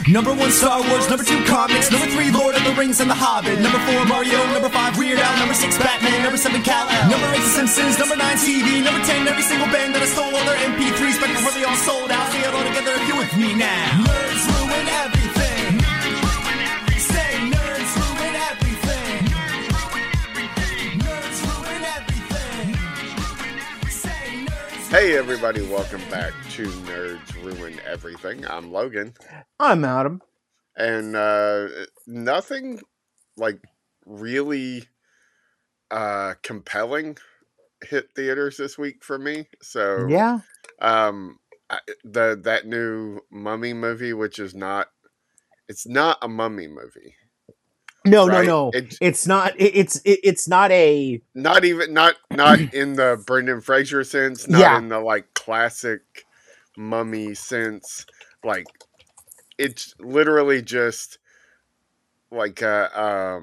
Number 1, Star Wars. Number 2, comics. Number 3, Lord of the Rings and The Hobbit. Number 4, Mario. Number 5, Weird Al. Number 6, Batman. Number 7, Kal-El. Number 8, The Simpsons. Number 9, TV. Number 10, every single band that I stole all their MP3s back before they all sold out. See it all together if you with me now. Nerds ruin everything. Say nerds ruin everything. Nerds ruin everything. Say nerds. Hey everybody, welcome back to Nerds Ruin Everything. I'm Logan. I'm Adam. And nothing like really compelling hit theaters this week for me. So Yeah. That new Mummy movie, which is it's not a Mummy movie. No, right? no. It's not. It's not a. Not in the Brendan Fraser sense. Not in the like classic Mummy sense. Like it's literally just like a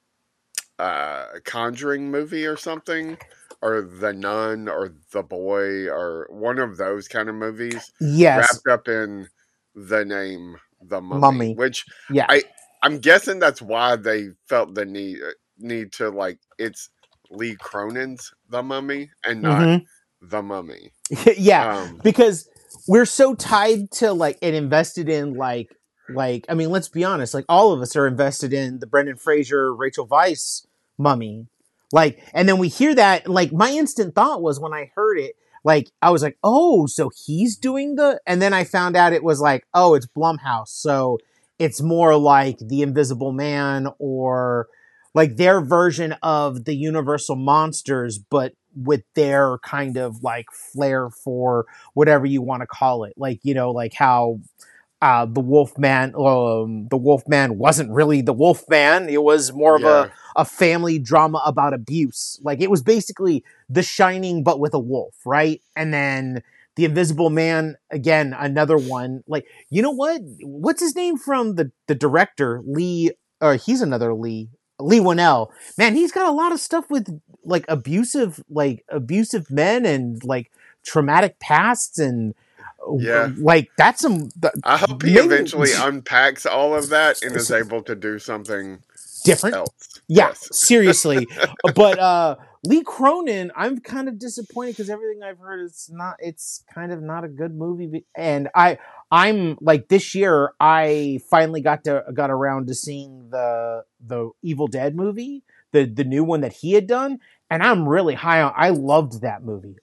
Conjuring movie or something, or The Nun, or The Boy, or one of those kind of movies. Yes. Wrapped up in the name The Mummy. Which Yeah. I'm guessing that's why they felt the need to like it's Lee Cronin's The Mummy and not The Mummy. Yeah, because we're so tied to like and invested in like I mean, let's be honest, like all of us are invested in the Brendan Fraser, Rachel Weisz Mummy. Like, and then we hear that, like my instant thought was when I heard it, like I was like, oh, so he's doing and then I found out it was like, oh, it's Blumhouse. So it's more like The Invisible Man or like their version of the Universal Monsters, but with their kind of like flair for whatever you want to call it. Like, you know, like how the Wolfman wasn't really the Wolfman. It was more of a family drama about abuse. Like it was basically The Shining, but with a wolf, right? And then The Invisible Man, again, another one. Like, you know what? What's his name from the director? Lee, he's another Lee Winnell. Man, he's got a lot of stuff with like abusive men and like traumatic pasts and like that's some. I hope he eventually unpacks all of that and is able to do something different else. Yeah, yes. Seriously. But Lee Cronin, I'm kind of disappointed because everything I've heard it's kind of not a good movie. And I'm like this year I finally got around to seeing the Evil Dead movie, the new one that he had done, and I'm really high on. I loved that movie.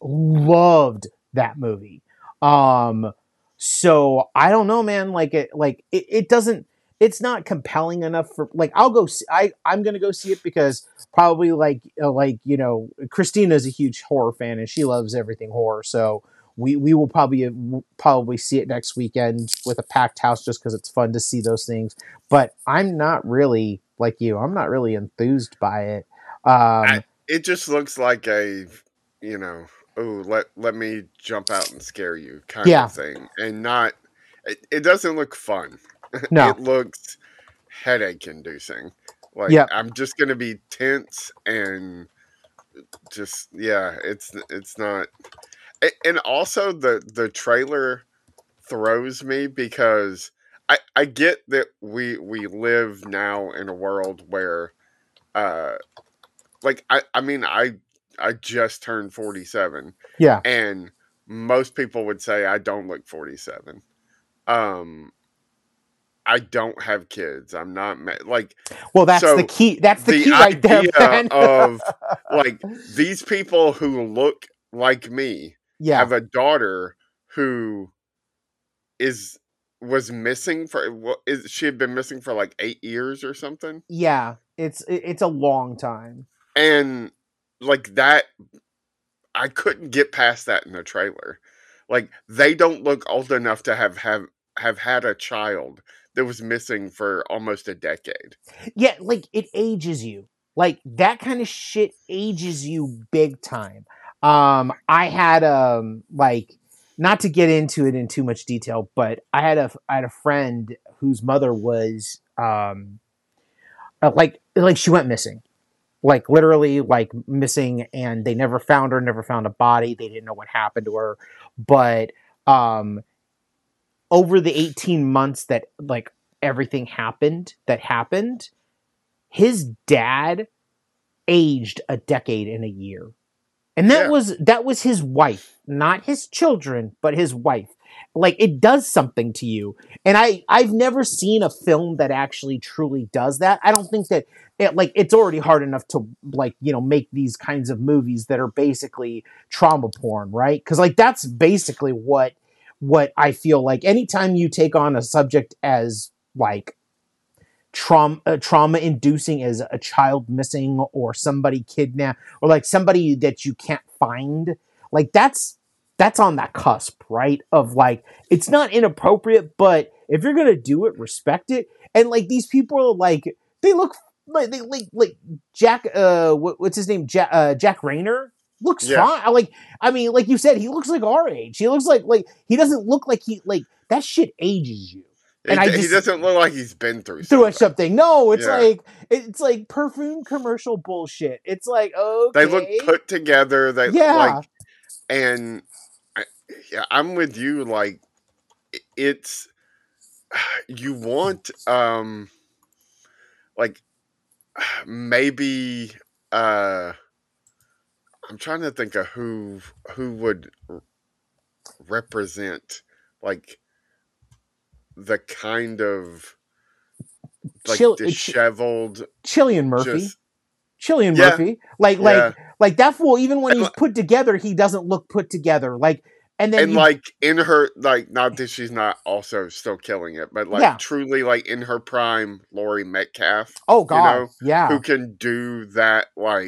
So I don't know, man. It doesn't. It's not compelling enough for like. I'll go. I'm gonna go see it because probably you know, Christina's a huge horror fan and she loves everything horror. So we will probably see it next weekend with a packed house just because it's fun to see those things. But I'm not really like you. I'm not really enthused by it. It just looks like a, you know, oh, let me jump out and scare you kind of thing, and not. It doesn't look fun. No. It looks headache inducing. Like I'm just gonna be tense and just it's not. And also the trailer throws me because I get that we live now in a world where like I mean I just turned 47. Yeah. And most people would say I don't look 47. I don't have kids. I'm not like. Well, that's the key. That's the key right there, man. Of like these people who look like me have a daughter who was missing she had been missing for like 8 years or something. Yeah, it's a long time. And like that, I couldn't get past that in the trailer. Like they don't look old enough to have had a child that was missing for almost a decade. Yeah, like it ages you. Like that kind of shit ages you big time. I had like, not to get into it in too much detail, but I had a friend whose mother was like she went missing. Like literally like missing, and they never found her, never found a body. They didn't know what happened to her. But over the 18 months that like everything that happened, his dad aged a decade in a year. And that was his wife, not his children, but his wife. Like, it does something to you. And I've never seen a film that actually truly does that. I don't think that it's already hard enough to make these kinds of movies that are basically trauma porn, right? Because that's basically what I feel like. Anytime you take on a subject as trauma inducing as a child missing or somebody kidnapped or somebody that you can't find, that's on that cusp, right? Of it's not inappropriate, but if you're gonna do it, respect it. And these people are they look like Jack what's his name, Jack Rayner looks fine. I mean, like you said, he looks like our age. He looks like he doesn't look like that shit ages you. And he doesn't look like he's been through something. No, it's it's like perfume commercial bullshit. It's okay. They look put together. And I'm with you. It's you want maybe I'm trying to think of who would represent the kind of disheveled Cillian Murphy. Murphy. That fool, even when he's put together, he doesn't look put together. And in her, not that she's not also still killing it, but truly in her prime, Laurie Metcalf. Oh God, who can do that?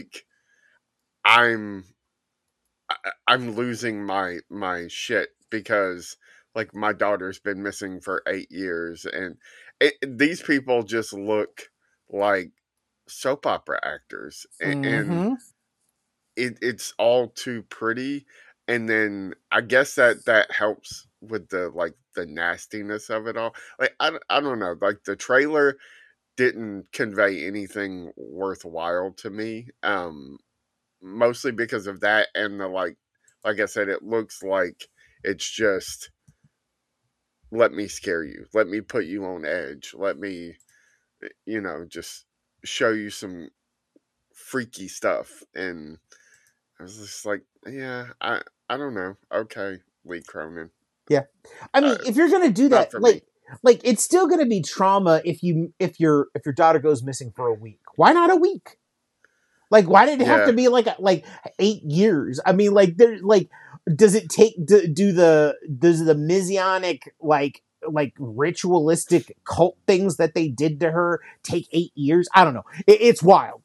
I'm losing my shit because my daughter's been missing for 8 years, and these people just look like soap opera actors, and it's all too pretty. And then I guess that helps with the nastiness of it all. I don't know. The trailer didn't convey anything worthwhile to me. Mostly because of that, and the like I said, it looks like it's just let me scare you, let me put you on edge, let me just show you some freaky stuff. And I was just I don't know. Okay, Lee Cronin. Yeah, I mean, if you're gonna do that, it's still gonna be trauma if your daughter goes missing for a week. Why not a week? Why did it have to be 8 years? I mean, does it take does the Messianic ritualistic cult things that they did to her take 8 years? I don't know. It's wild.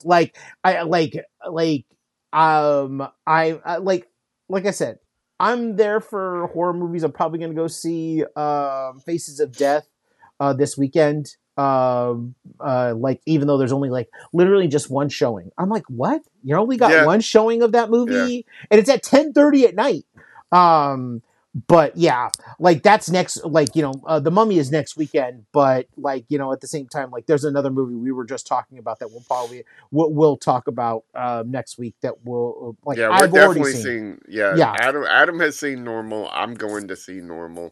I said, I'm there for horror movies. I'm probably going to go see Faces of Death this weekend. Even though there's only literally just one showing. I'm like, what? You only got one showing of that movie? And it's at 10:30 at night. But yeah, that's next, The Mummy is next weekend, but at the same time, there's another movie we were just talking about that we'll talk about next week that we'll I've definitely seen. Adam has seen Normal. I'm going to see Normal.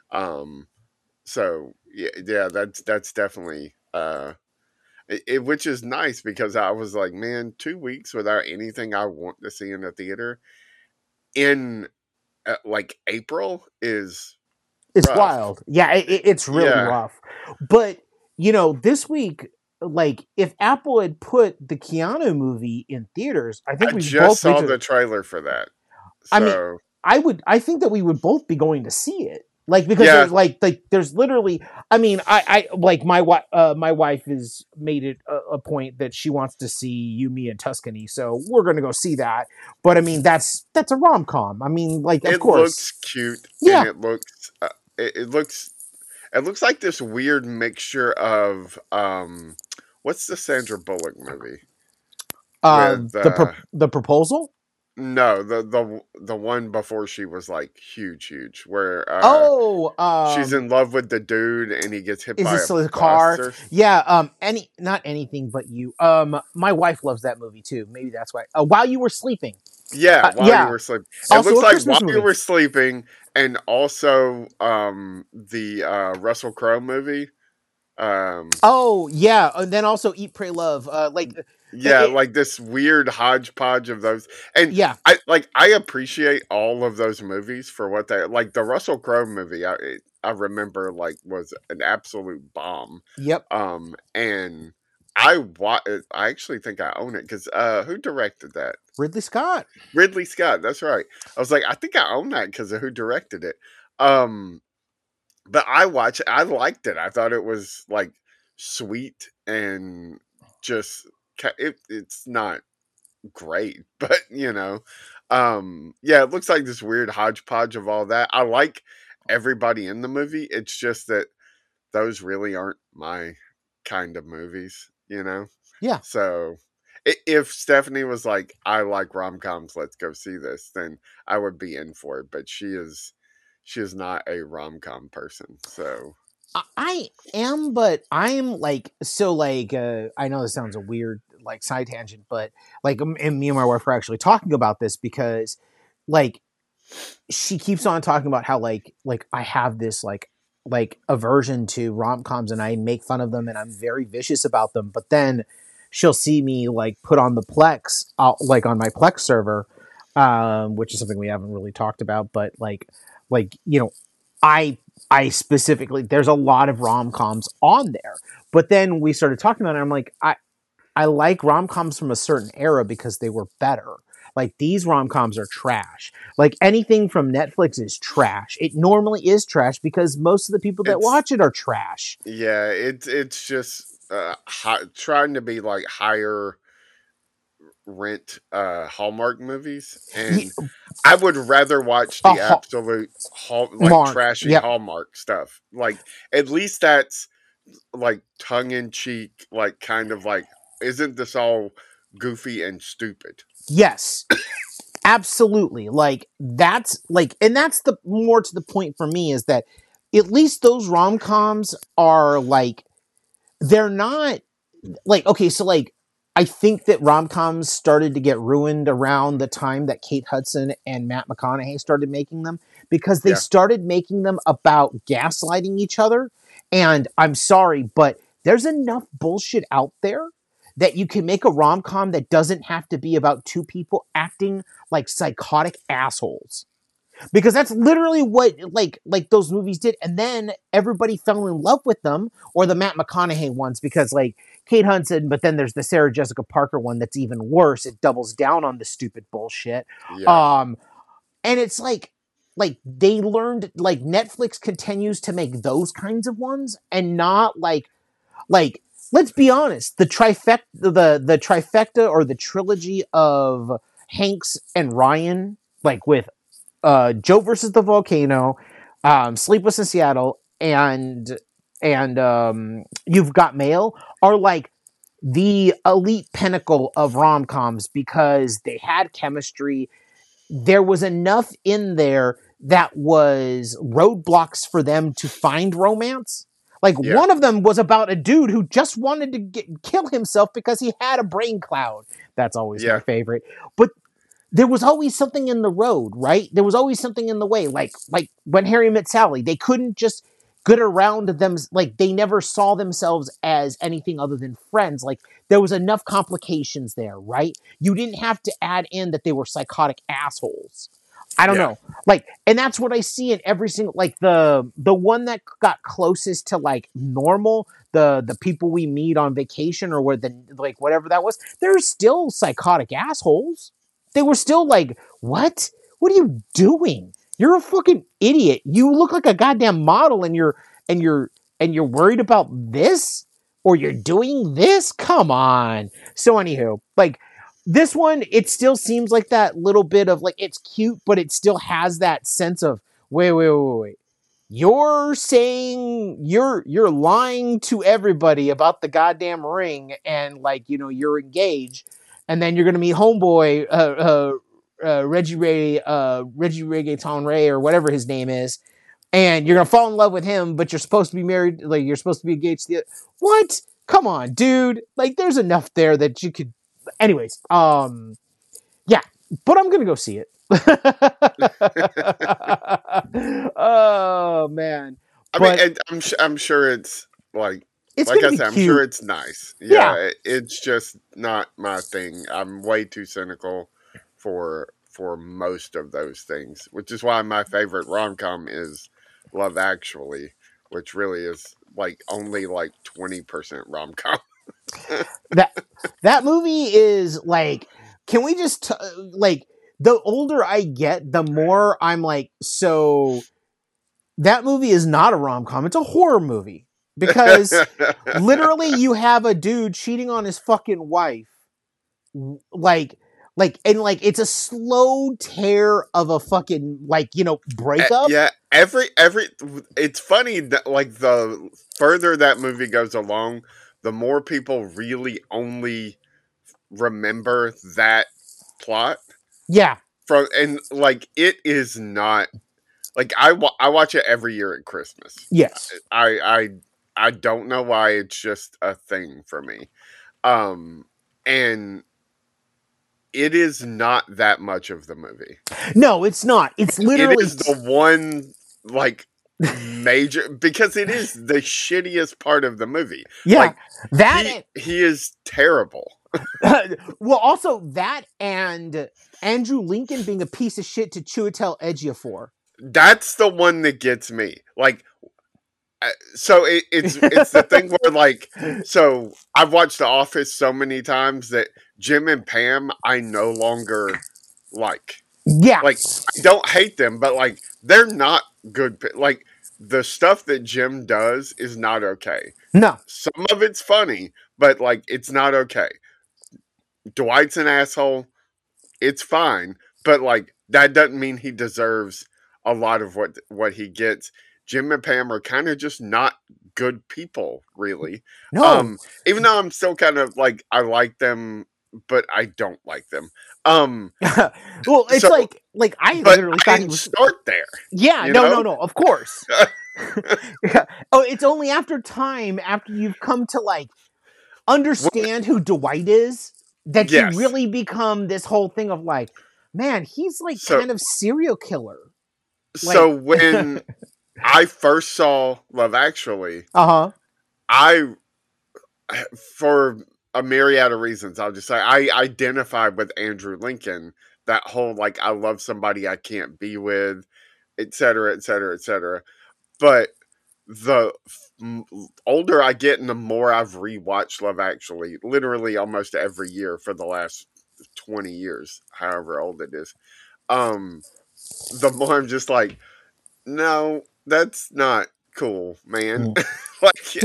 So that's definitely which is nice because I was like, man, 2 weeks without anything I want to see in the theater in April is rough. Wild. Yeah, it's really rough. But this week, if Apple had put the Keanu movie in theaters, I think we just saw the trailer for that. So. I think that we would both be going to see it. Because there's literally, I mean, I my wife has made it a point that she wants to see You, Me, and Tuscany, so we're gonna go see that. But I mean, that's a rom-com. I mean, of course, it looks cute. Yeah, and it looks like this weird mixture of what's the Sandra Bullock movie? The Proposal. No, the one before she was huge, where she's in love with the dude and he gets hit by a car. Yeah, not Anything But You. My wife loves that movie too. Maybe that's why. While You Were Sleeping. Yeah, While You Were Sleeping. It looks like While You Were Sleeping, and also the Russell Crowe movie Oh yeah, and then also Eat, Pray, Love. Like this weird hodgepodge of those, and yeah, I appreciate all of those movies for what they like. The Russell Crowe movie, I remember like was an absolute bomb. yep. And I actually think I own it because who directed that? Ridley Scott. Ridley Scott. That's right. I was like, I think I own that because of who directed it. But I liked it. I thought it was like sweet and just it's not great, but yeah, it looks like this weird hodgepodge of all that. I like everybody in the movie. It's just that those really aren't my kind of movies, Yeah. So if Stephanie was like, I like rom-coms, let's go see this, then I would be in for it. But she is not a rom-com person, so I am, but I'm like, so like, I know this sounds a weird like side tangent, but like, and me and my wife were actually talking about this because like she keeps on talking about how like I have this like aversion to rom-coms and I make fun of them and I'm very vicious about them, but then she'll see me like put on the Plex like on my Plex server, which is something we haven't really talked about, but like I specifically, there's a lot of rom-coms on there, but then we started talking about it and I'm like, I like rom-coms from a certain era because they were better. Like these rom-coms are trash. Like anything from Netflix is trash. It normally is trash because most of the people that watch it are trash. Yeah, it's just trying to be like higher rent Hallmark movies, and I would rather watch the absolute trashy Hallmark stuff. Like at least that's like tongue in cheek, like kind of like, isn't this all goofy and stupid? Yes. Absolutely. Like that's like, and that's the more to the point for me is that at least those rom-coms are like, they're not like, okay, so like I think that rom-coms started to get ruined around the time that Kate Hudson and Matt McConaughey started making them because they started making them about gaslighting each other. And I'm sorry, but there's enough bullshit out there that you can make a rom-com that doesn't have to be about two people acting like psychotic assholes. Because that's literally what like those movies did, and then everybody fell in love with them, or the Matt McConaughey ones, because like Kate Hudson, but then there's the Sarah Jessica Parker one that's even worse. It doubles down on the stupid bullshit. Yeah. And it's like they learned, like Netflix continues to make those kinds of ones, and not like let's be honest, the trifecta, the trifecta or the trilogy of Hanks and Ryan, like with Joe versus the Volcano, Sleepless in Seattle, and You've Got Mail are like the elite pinnacle of rom-coms because they had chemistry. There was enough in there that was roadblocks for them to find romance. Like one of them was about a dude who just wanted to kill himself because he had a brain cloud. That's always my favorite. But there was always something in the road, right? There was always something in the way. Like when Harry Met Sally, they couldn't just get around them. Like they never saw themselves as anything other than friends. Like there was enough complications there, right? You didn't have to add in that they were psychotic assholes. I don't know. Like, and that's what I see in every single, like the one that got closest to like normal, the people we meet on vacation or where like whatever that was, they're still psychotic assholes. They were still like, what? What are you doing? You're a fucking idiot. You look like a goddamn model and you're worried about this? Or you're doing this? Come on. So anywho, like this one, it still seems like that little bit of like, it's cute, but it still has that sense of, wait. You're saying you're lying to everybody about the goddamn ring and like, you're engaged. And then you're going to meet homeboy, Reggie Reggaeton Ray or whatever his name is. And you're going to fall in love with him, but you're supposed to be married. Like you're supposed to be engaged to the what? Come on, dude. Like there's enough there that you could, anyways. Yeah, but I'm going to go see it. Oh man. I mean, and I'm sure it's like It's like gonna I be said, I'm cute. sure it's nice. Yeah, it's just not my thing. I'm way too cynical for most of those things, which is why my favorite rom com is Love Actually, which really is like only like 20% rom com. that movie is like, can we just like, the older I get, the more I'm like, so that movie is not a rom-com, it's a horror movie, because literally you have a dude cheating on his fucking wife, like and like it's a slow tear of a fucking, like, you know, breakup. Yeah, every it's funny that like the further that movie goes along, the more people really only remember that plot Yeah. from, and like it is not like I watch it every year at Christmas. Yes. I don't know why, it's just a thing for me. And it is not that much of the movie. No, it's not. It's literally, it is the one like major, because it is the shittiest part of the movie. Yeah, like that he is terrible. Well, also that, and Andrew Lincoln being a piece of shit to Chiwetel Ejiofor. That's the one that gets me. Like, so it's the thing where like, so I've watched The Office so many times that Jim and Pam I no longer like. Yeah, like I don't hate them, but like they're not good. Like the stuff that Jim does is not okay. No, some of it's funny, but like it's not okay. Dwight's an asshole. It's fine, but like that doesn't mean he deserves a lot of what he gets. Jim and Pam are kind of just not good people, really. no. Even though I'm still kind of like, I like them, but I don't like them. Well, it's so, like I literally thought he was, start there. Yeah, no, of course. Yeah. Oh, it's only after time, after you've come to like understand who Dwight is, that you really become this whole thing of like, man, he's like kind of serial killer. So when I first saw Love Actually, I, for a myriad of reasons, I'll just say I identified with Andrew Lincoln. That whole like, I love somebody I can't be with, etc., etc., etc. But the older I get and the more I've rewatched Love Actually, literally almost every year for the last 20 years, however old it is, the more I'm just like, no, that's not cool, man. Like,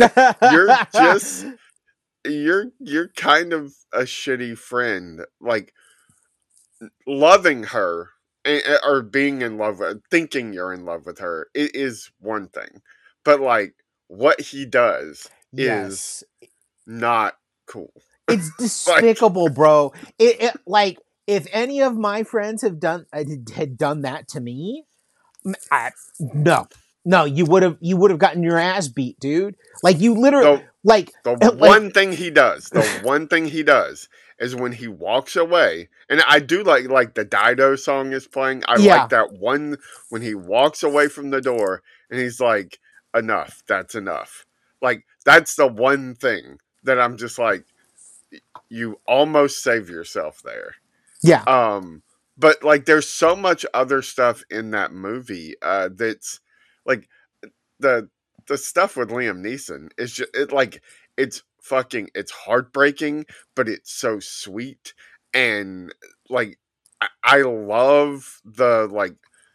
you're kind of a shitty friend. Like, loving her or being in love with, thinking you're in love with her, it is one thing, but like what he does is not cool. It's despicable, like, bro. It like, if any of my friends had done that to me, no, you would have gotten your ass beat, dude. Like, you literally the one thing he does, is when he walks away, and I do like the Dido song is playing. I like that one when he walks away from the door and he's like, enough, that's enough. Like, that's the one thing that I'm just like, you almost save yourself there. Yeah. But like, there's so much other stuff in that movie that's like the stuff with Liam Neeson is just it's heartbreaking, but it's so sweet, and like I love the like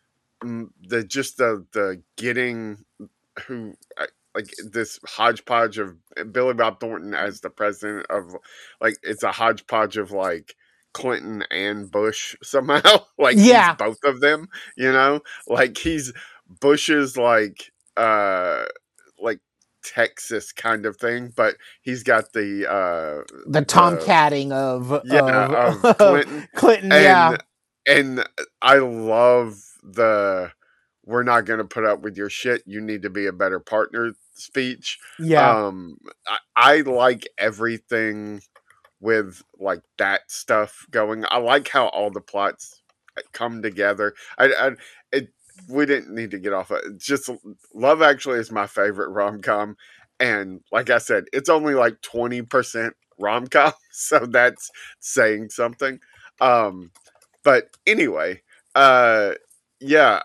the getting who like this hodgepodge of Billy Bob Thornton as the president of, like, it's a hodgepodge of like Clinton and Bush somehow. Like, he's both of them, you know, like he's Bush's like Texas kind of thing, but he's got the tomcatting of Clinton. And I love the "we're not going to put up with your shit, you need to be a better partner" speech. I like everything with like that stuff going. I like how all the plots come together. We didn't need to get off of it. Just Love Actually is my favorite rom-com, And like I said, it's only like 20% rom-com, so that's saying something. But anyway, yeah,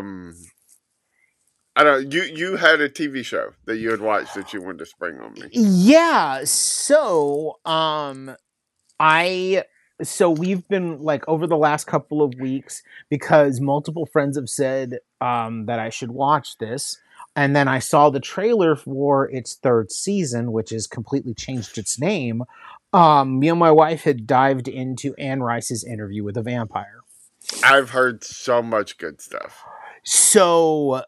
I don't. You had a TV show that you had watched that you wanted to spring on me. Yeah. So we've been like over the last couple of weeks because multiple friends have said that I should watch this. And then I saw the trailer for its third season, which has completely changed its name. Me and my wife had dived into Anne Rice's Interview with a Vampire. I've heard so much good stuff. So,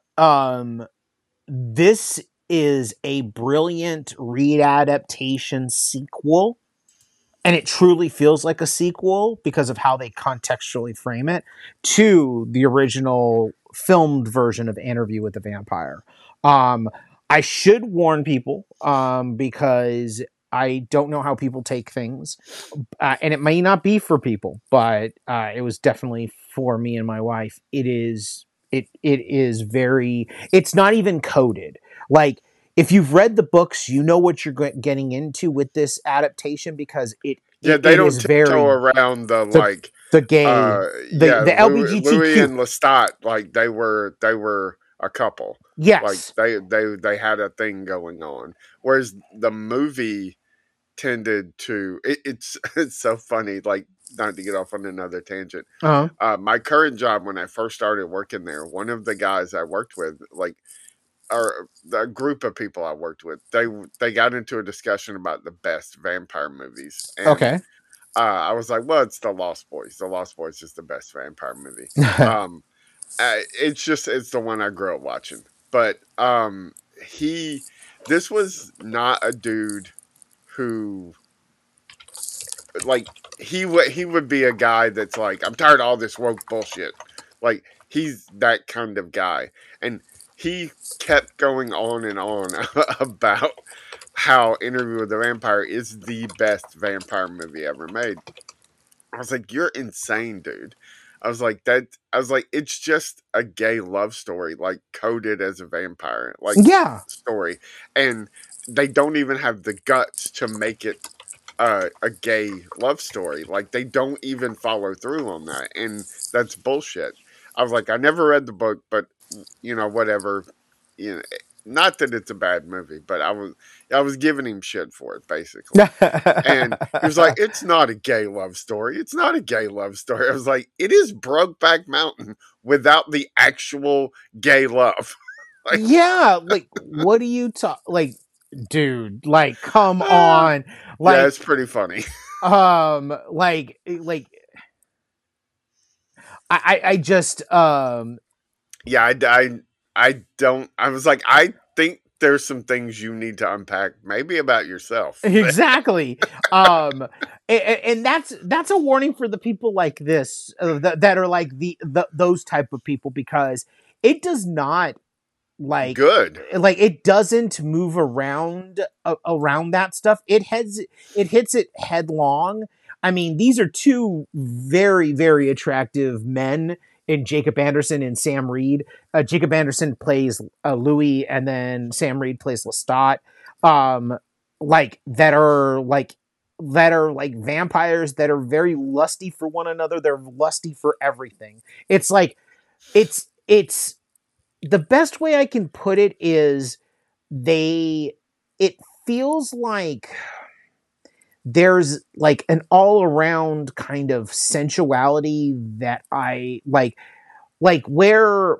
this is a brilliant readaptation sequel. And it truly feels like a sequel because of how they contextually frame it to the original filmed version of Interview with the Vampire. I should warn people because I don't know how people take things, and it may not be for people, but it was definitely for me and my wife. It is very. It's not even coded. Like, if you've read the books, you know what you're getting into with this adaptation because they don't tiptoe around the gay, the LGBTQ. Louis and Lestat, like they were a couple. Yes, like they had a thing going on, whereas the movie tended to. It's so funny. Like, not to get off on another tangent. My current job, when I first started working there, one of the guys I worked with, or the group of people I worked with, they got into a discussion about the best vampire movies. And, okay. I was like, well, it's The Lost Boys. The Lost Boys is the best vampire movie. It's the one I grew up watching. But this was not a dude who, like, he would be a guy that's like, I'm tired of all this woke bullshit. Like, he's that kind of guy. And he kept going on and on about how Interview with the Vampire is the best vampire movie ever made. I was like, you're insane, dude. I was like, it's just a gay love story, like, coded as a vampire, story. And they don't even have the guts to make it a gay love story. Like, they don't even follow through on that. And that's bullshit. I was like, I never read the book, but whatever, not that it's a bad movie, but I was giving him shit for it, basically. And he was like, it's not a gay love story. It's not a gay love story. I was like, it is Brokeback Mountain without the actual gay love. Yeah, like, what do you talk? Like, dude, like, come on. Like, yeah, it's pretty funny. I just yeah, I don't. I was like, I think there's some things you need to unpack, maybe about yourself. Exactly. And that's a warning for the people like this that are like those type of people, because it does not good. Like, it doesn't move around that stuff. It hits it headlong. I mean, these are two very, very attractive men in Jacob Anderson and Sam Reed. Jacob Anderson plays Louis, and then Sam Reed plays Lestat. That are vampires that are very lusty for one another. They're lusty for everything. It's like, it's the best way I can put it is it feels like there's like an all around kind of sensuality that I like where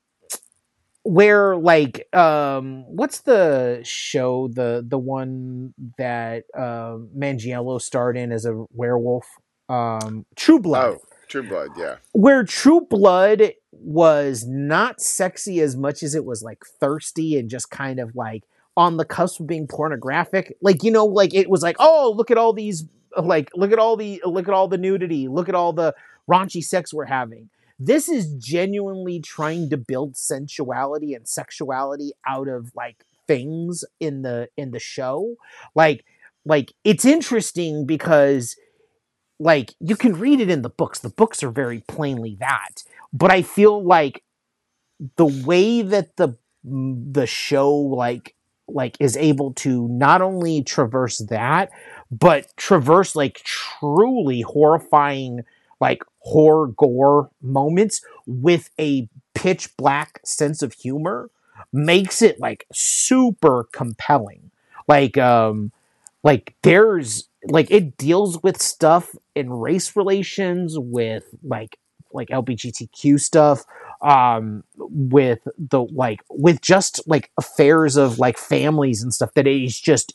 what's the show, the one that Manganiello starred in as a werewolf, True Blood. Oh, True Blood, yeah. Where True Blood was not sexy as much as it was like thirsty and just kind of like on the cusp of being pornographic. Like, it was like, oh, look at all these, look at all the nudity, look at all the raunchy sex we're having. This is genuinely trying to build sensuality and sexuality out of like things in the show. Like it's interesting because like you can read it in the books. The books are very plainly that, but I feel like the way that the show like like is able to not only traverse that, but traverse like truly horrifying, like horror gore moments with a pitch black sense of humor, makes it like super compelling. Like there's like it deals with stuff in race relations, with like LGBTQ stuff, with the like with just like affairs of like families and stuff, that is just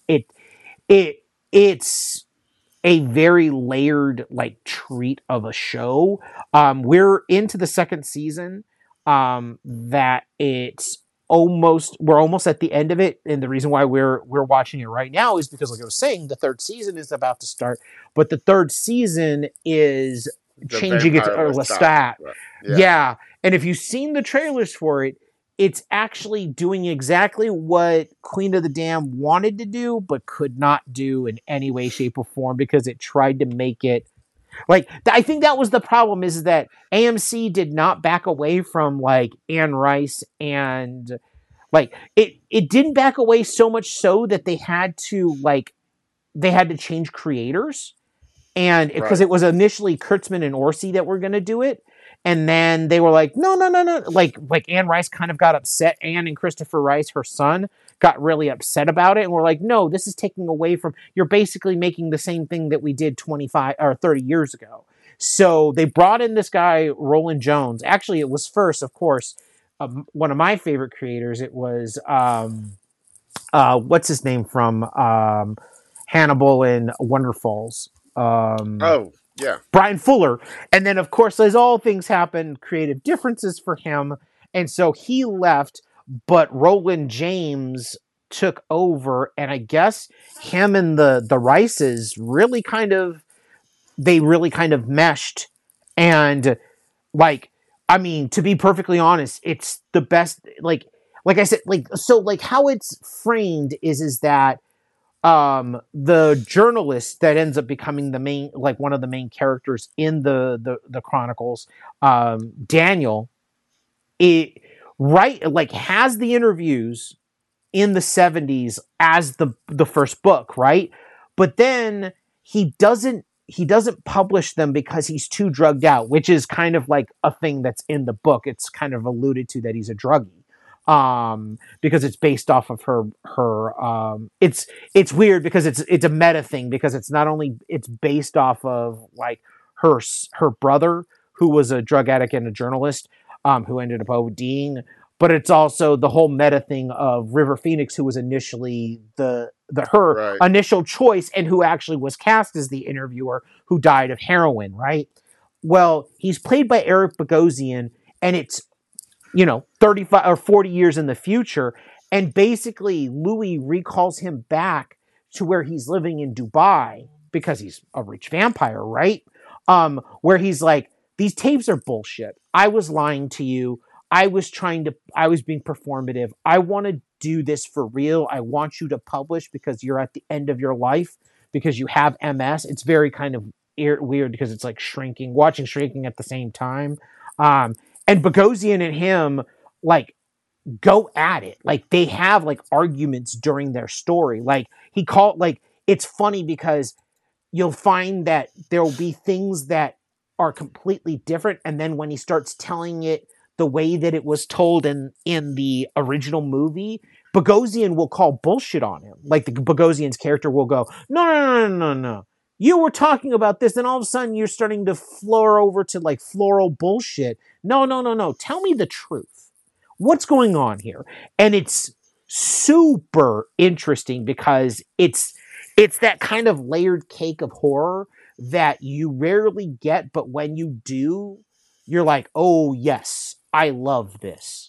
it's a very layered like treat of a show. We're into the second season. That we're almost at the end of it, and the reason why we're watching it right now is because, like I was saying, the third season is about to start, but the third season is changing its Lestat. Yeah, and if you've seen the trailers for it, it's actually doing exactly what Queen of the Dam wanted to do, but could not do in any way, shape, or form, because it tried to make it like, I think that was the problem, is that AMC did not back away from like Anne Rice, and like it didn't back away so much so that they had to change creators, and because it was initially Kurtzman and Orci that were going to do it. And then they were like, no. Like Anne Rice kind of got upset. Anne and Christopher Rice, her son, got really upset about it. And we're like, no, this is taking away from, you're basically making the same thing that we did 25 or 30 years ago. So they brought in this guy, Roland Jones. Actually, it was first, of course, one of my favorite creators. It was, what's his name from Hannibal and Wonder Falls? Yeah. Brian Fuller. And then, of course, as all things happen, creative differences for him. And so he left, but Roland James took over. And I guess him and the Rices really kind of meshed. And like, I mean, to be perfectly honest, it's the best, like I said, so how it's framed is that the journalist that ends up becoming the main, like one of the main characters in the Chronicles, Daniel, has the interviews in the 70s as the first book, right? But then he doesn't publish them because he's too drugged out, which is kind of like a thing that's in the book. It's kind of alluded to that he's a druggie. Because it's based off of her it's weird because it's a meta thing, because it's not only, it's based off of like her brother, who was a drug addict and a journalist, who ended up ODing, but it's also the whole meta thing of River Phoenix, who was initially her initial choice, and who actually was cast as the interviewer, who died of heroin, right? Well, he's played by Eric Bogosian, and it's 35 or 40 years in the future. And basically Louis recalls him back to where he's living in Dubai, because he's a rich vampire, right? Where he's like, these tapes are bullshit. I was lying to you. I was being performative. I want to do this for real. I want you to publish because you're at the end of your life, because you have MS. It's very kind of weird because it's like watching Shrinking at the same time. And Bogosian and him like go at it. Like they have like arguments during their story. Like it's funny because you'll find that there'll be things that are completely different. And then when he starts telling it the way that it was told in the original movie, Bogosian will call bullshit on him. Like Bogosian's character will go, no. You were talking about this, and all of a sudden you're starting to floor over to like floral bullshit. No. Tell me the truth. What's going on here? And it's super interesting because it's that kind of layered cake of horror that you rarely get, but when you do, you're like, oh yes, I love this.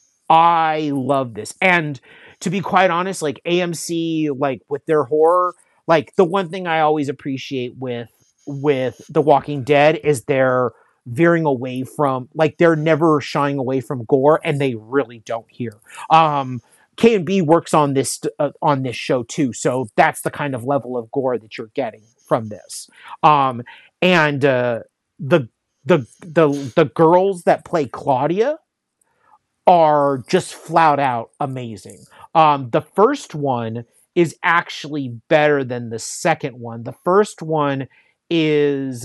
And to be quite honest, like AMC, like with their horror, like the one thing I always appreciate with The Walking Dead is they're veering away from, like, they're never shying away from gore, and they really don't here. K&B works on this show too, so that's the kind of level of gore that you're getting from this. And the girls that play Claudia are just flat out amazing. The first one is actually better than the second one. The first one is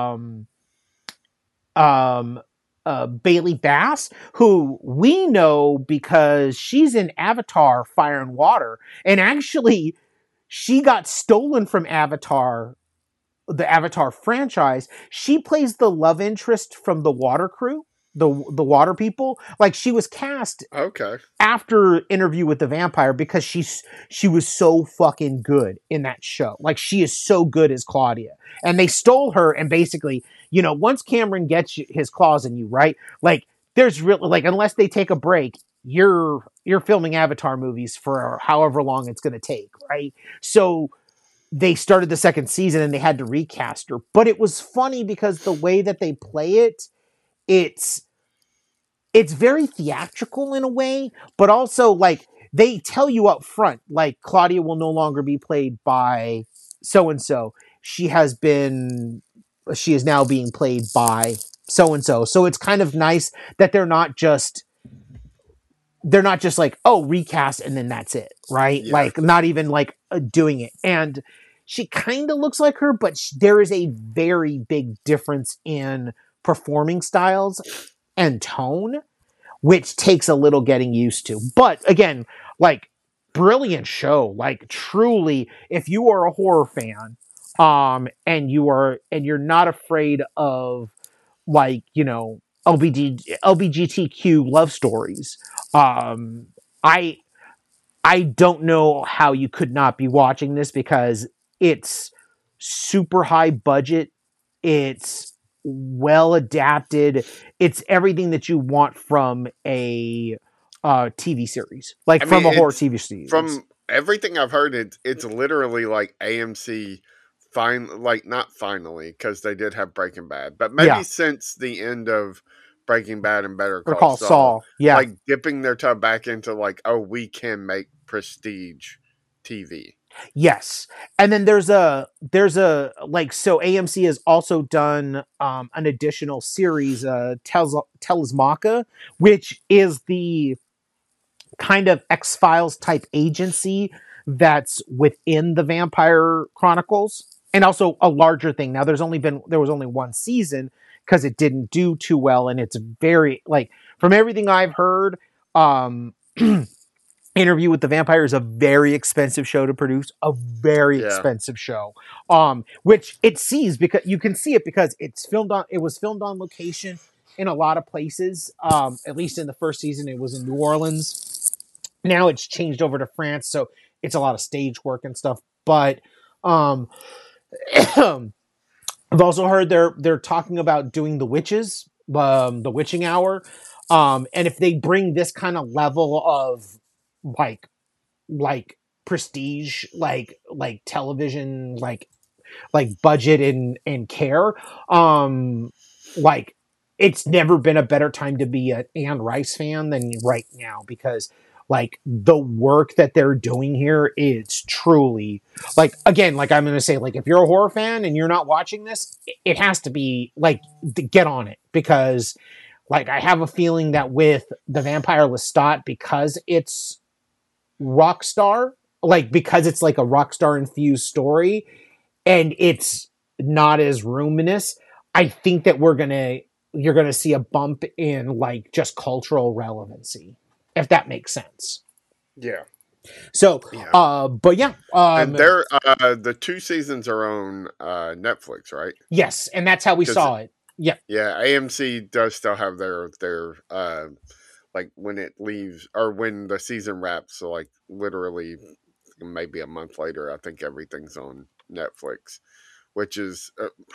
Bailey Bass, who we know because she's in Avatar: Fire and Water, and actually she got stolen from Avatar, the Avatar franchise. She plays the love interest from the water crew, the water people. Like, she was cast after Interview with the Vampire because she was so fucking good in that show. Like, she is so good as Claudia. And they stole her, and basically, you know, once Cameron gets his claws in you, right? Like, there's really, like, unless they take a break, you're filming Avatar movies for however long it's going to take, right? So they started the second season and they had to recast her. But it was funny because the way that they play it, it's very theatrical in a way, but also, like, they tell you up front, like, Claudia will no longer be played by so-and-so. She is now being played by so-and-so. So it's kind of nice that they're not just like, oh, recast and then that's it, right? Yeah. Like, not even like doing it. And she kind of looks like her, but there is a very big difference in performing styles and tone, which takes a little getting used to. But again, like, brilliant show. Like, truly, if you are a horror fan, and you're not afraid of, like, you know, LGBTQ love stories, I don't know how you could not be watching this, because it's super high budget. It's well adapted. It's everything that you want from a TV series, like, from a horror TV series. From everything I've heard, it's literally like AMC not finally, because they did have Breaking Bad, but maybe since the end of Breaking Bad and Better Call Saul, like, dipping their toe back into, like, oh, we can make prestige TV. Yes. And then there's a like, so AMC has also done an additional series, Telesmaca, which is the kind of X-Files type agency that's within the Vampire Chronicles, and also a larger thing. Now, there was only one season because it didn't do too well, and it's very, like, from everything I've heard, Interview with the Vampire is a very expensive show to produce, a very expensive show, which it sees, because you can see it because it was filmed on location in a lot of places. At least in the first season, it was in New Orleans. Now it's changed over to France, so it's a lot of stage work and stuff. But I've also heard they're talking about doing The Witches, the Witching Hour, and if they bring this kind of level of like prestige, like television, like budget and care, like, it's never been a better time to be an Anne Rice fan than right now, because, like, the work that they're doing here is truly, like, again, like, I'm going to say, like, if you're a horror fan and you're not watching this, it has to be, like, get on it, because, like, I have a feeling that with The Vampire Lestat, because it's Rockstar, like, because it's like a Rockstar infused story and it's not as ruminous, I think that you're gonna see a bump in, like, just cultural relevancy, if that makes sense. Yeah. So, but yeah, and they're the 2 seasons are on Netflix, right? Yes, and that's how we saw it. Yeah. Yeah, AMC does still have their like, when it leaves, or when the season wraps, so, like, literally maybe a month later, I think everything's on Netflix, which is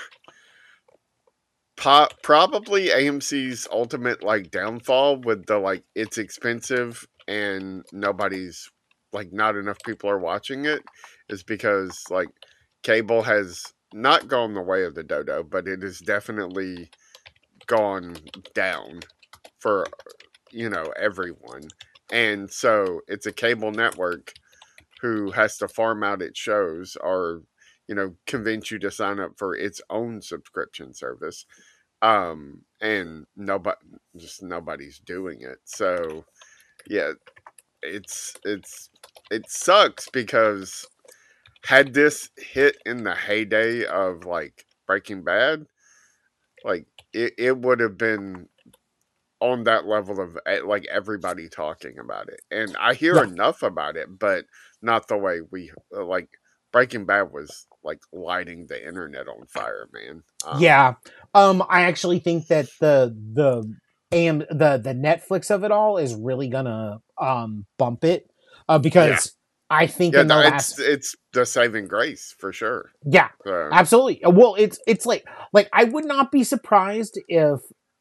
probably AMC's ultimate, like, downfall, with the, like, it's expensive and nobody's, like, not enough people are watching it, is because, like, cable has not gone the way of the dodo, but it has definitely gone down for, you know, everyone. And so it's a cable network who has to farm out its shows, or, you know, convince you to sign up for its own subscription service. And nobody's doing it. So, yeah, it sucks because had this hit in the heyday of like Breaking Bad, like it would have been on that level of like everybody talking about it. And I hear enough about it, but not the way we like Breaking Bad was like lighting the internet on fire, man. I actually think that the Netflix of it all is really gonna bump it because I think in the last it's the saving grace for sure. Yeah, absolutely. Well, it's like I would not be surprised if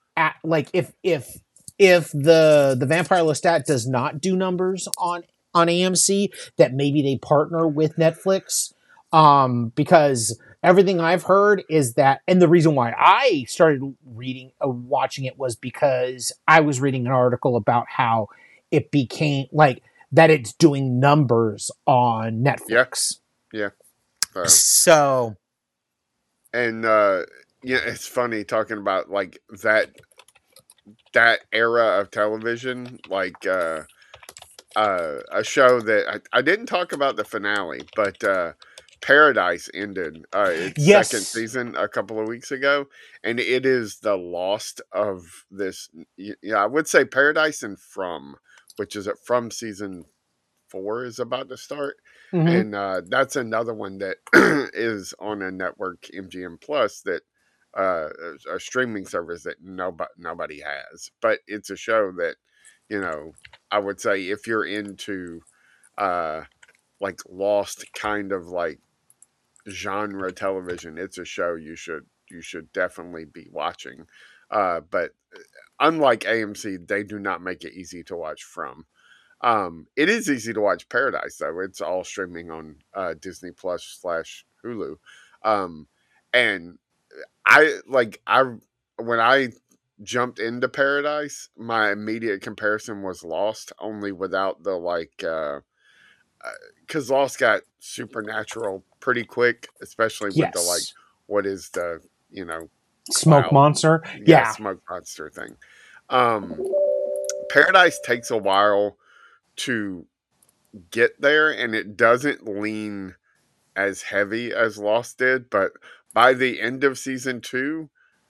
the Vampire Lestat does not do numbers on AMC, that maybe they partner with Netflix, because everything I've heard is that, and the reason why I started watching it was because I was reading an article about how it became like that it's doing numbers on Netflix. Yeah. So, and it's funny talking about like that era of television, like a show that I didn't talk about the finale, but Paradise ended its second season a couple of weeks ago, and it is the Lost of this. I would say Paradise and From, which is From season 4 is about to start. And that's another one that is on a network, MGM Plus, that a streaming service that nobody has. But it's a show that, I would say if you're into like Lost kind of like genre television, it's a show you should definitely be watching. But unlike AMC, they do not make it easy to watch From. It is easy to watch Paradise though. It's all streaming on Disney Plus / Hulu. And when I jumped into Paradise, my immediate comparison was Lost, only without the because Lost got supernatural pretty quick, especially with the what is the smoke monster? Smoke monster thing. Paradise takes a while to get there, and it doesn't lean as heavy as Lost did, but by the end of season 2,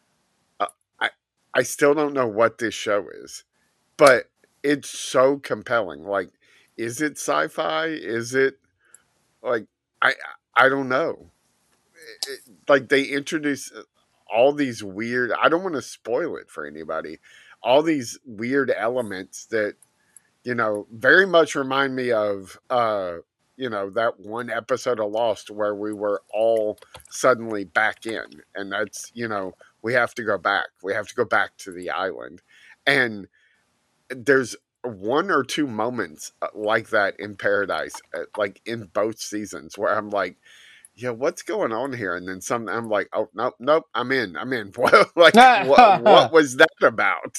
I still don't know what this show is, but it's so compelling. Like, is it sci-fi? Is it like I don't know. Like, they introduce all these weird, I don't want to spoil it for anybody, all these weird elements that very much remind me of, that one episode of Lost where we were all suddenly back in. And that's, we have to go back. We have to go back to the island. And there's one or two moments like that in Paradise, like in both seasons, where I'm like, yeah, what's going on here? And then I'm like, oh, nope, I'm in. What was that about?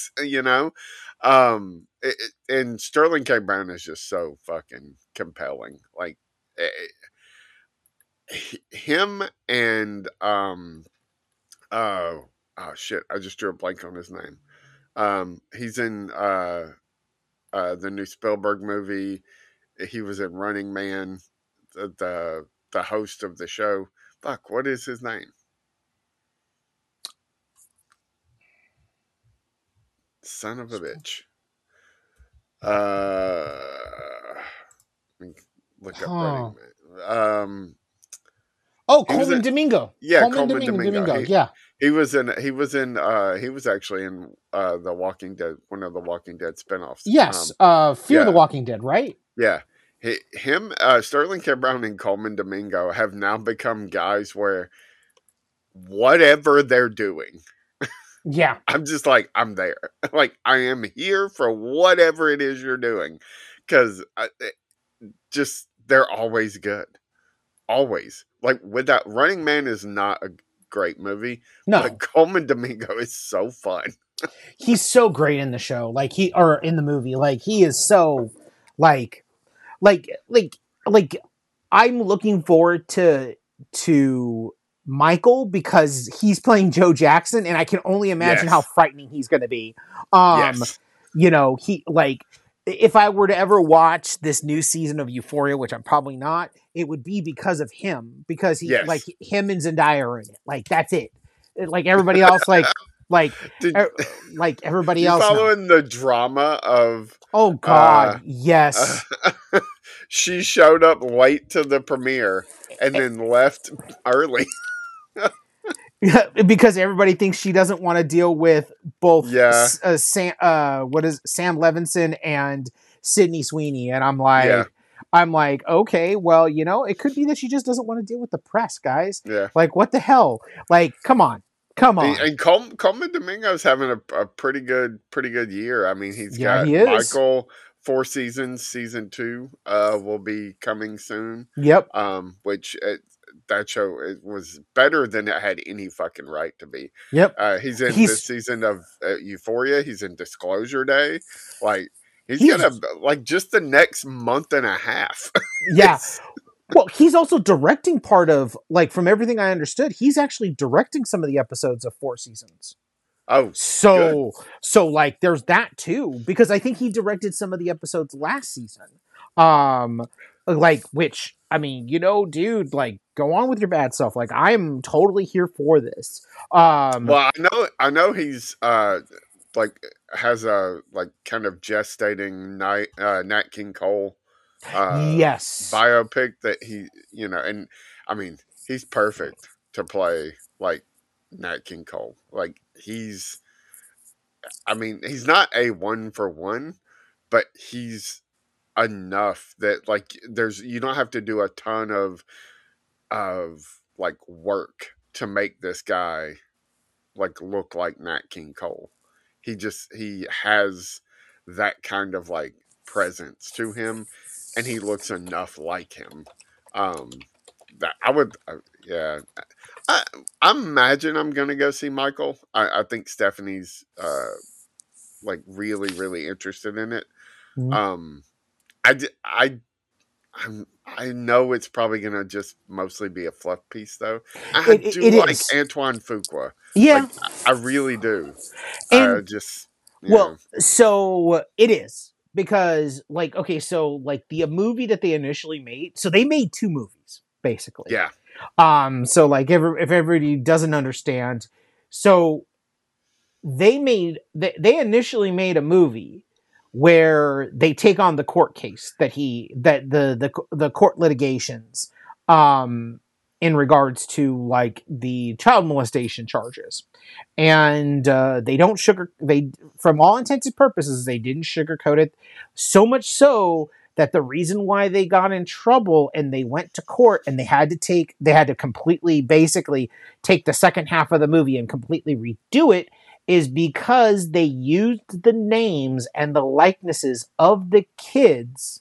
And Sterling K. Brown is just so fucking compelling. Like him and oh shit, I just drew a blank on his name. He's in the new Spielberg movie. He was in Running Man. The host of the show. Fuck, what is his name? Son of a bitch. Look up Running Man. Coleman Domingo. Yeah, Coleman Domingo. Yeah. He was actually in The Walking Dead, one of the Walking Dead spinoffs. Yes. Fear the Walking Dead, right? Yeah. Him, Sterling K. Brown and Coleman Domingo have now become guys where whatever they're doing, I'm just like, I'm there. Like, I am here for whatever it is you're doing. Because they're always good. Always. Like, without Running Man is not a great movie. No. But Coleman Domingo is so fun. He's so great in the show. Or in the movie. Like, he is so, like I'm looking forward to Michael because he's playing Joe Jackson, and I can only imagine how frightening he's going to be. He if I were to ever watch this new season of Euphoria, which I'm probably not, it would be because of him, because him and Zendaya are in it. Like, that's it. Like everybody else, like everybody else. Following the drama of oh god, yes. She showed up late to the premiere and then left early. Because everybody thinks she doesn't want to deal with both Sam Levinson and Sydney Sweeney, and I'm like, okay, well, it could be that she just doesn't want to deal with the press, guys. Yeah, like what the hell? Like, come on. And Coleman Domingo's having a pretty good year. I mean, he's got Michael, 4 seasons. Season 2 will be coming soon. Yep. Which that show was better than it had any fucking right to be. Yep. He's in this season of Euphoria. He's in Disclosure Day. Like, he's gonna just the next month and a half. Yeah. Well, he's also directing part of, like, from everything I understood, he's actually directing some of the episodes of 4 seasons. Oh, so like, there's that too, because I think he directed some of the episodes last season. Which, I mean, dude, like, go on with your bad self. Like, I'm totally here for this. Well, I know he's has a kind of gestating Nat King Cole biopic that he, and I mean, he's perfect to play like Nat King Cole. Like, he's not a 1-for-1, but he's enough that, like, you don't have to do a ton of like work to make this guy like look like Nat King Cole. He has that kind of like presence to him, and he looks enough like him. That I would, I imagine I'm gonna go see Michael. I think Stephanie's like really, really interested in it. Mm-hmm. I know it's probably gonna just mostly be a fluff piece, though. I do like Antoine Fuqua. Yeah, like, I really do. And well, so it is, because, like, okay, so like the movie that they initially made, so they made 2 movies basically. Yeah. So like, if everybody doesn't understand, so they initially made a movie where they take on the court case that the court litigations in regards to, like, the child molestation charges, and from all intents and purposes, they didn't sugarcoat it, so much so that the reason why they got in trouble and they went to court and they had to completely basically take the second half of the movie and completely redo it is because they used the names and the likenesses of the kids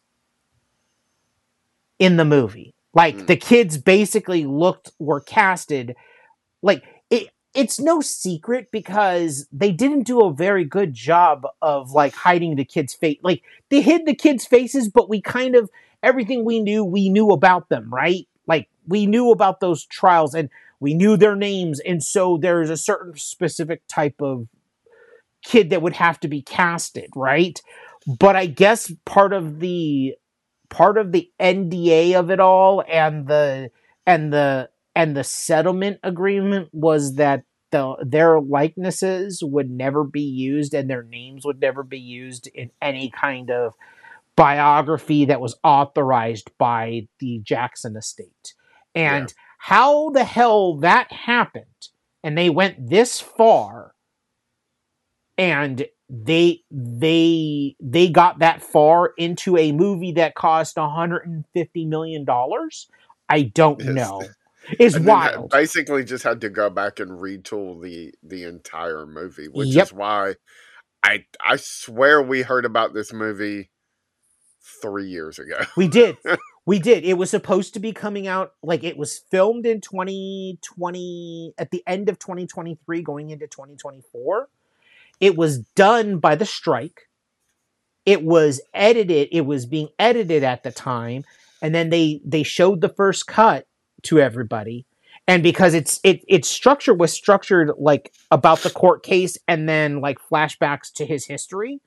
in the movie. Like, the kids basically were casted, like, it's no secret, because they didn't do a very good job of, like, hiding the kids' face. Like, they hid the kids' faces, but everything we knew about them, right? Like, we knew about those trials, and we knew their names, and so there's a certain specific type of kid that would have to be casted, right? But I guess part of the NDA of it all and the settlement agreement was that their likenesses would never be used and their names would never be used in any kind of biography that was authorized by the Jackson estate. And how the hell that happened, and they went this far, and they got that far into a movie that cost $150 million. I don't know. It's wild. Basically just had to go back and retool the entire movie, which is why I swear we heard about this movie 3 years ago. We did. It was supposed to be coming out, like, it was filmed in 2020, at the end of 2023, going into 2024. It was done by the strike. It was edited. It was being edited at the time. And then they showed the first cut to everybody. And because its structure was structured like about the court case and then like flashbacks to his history,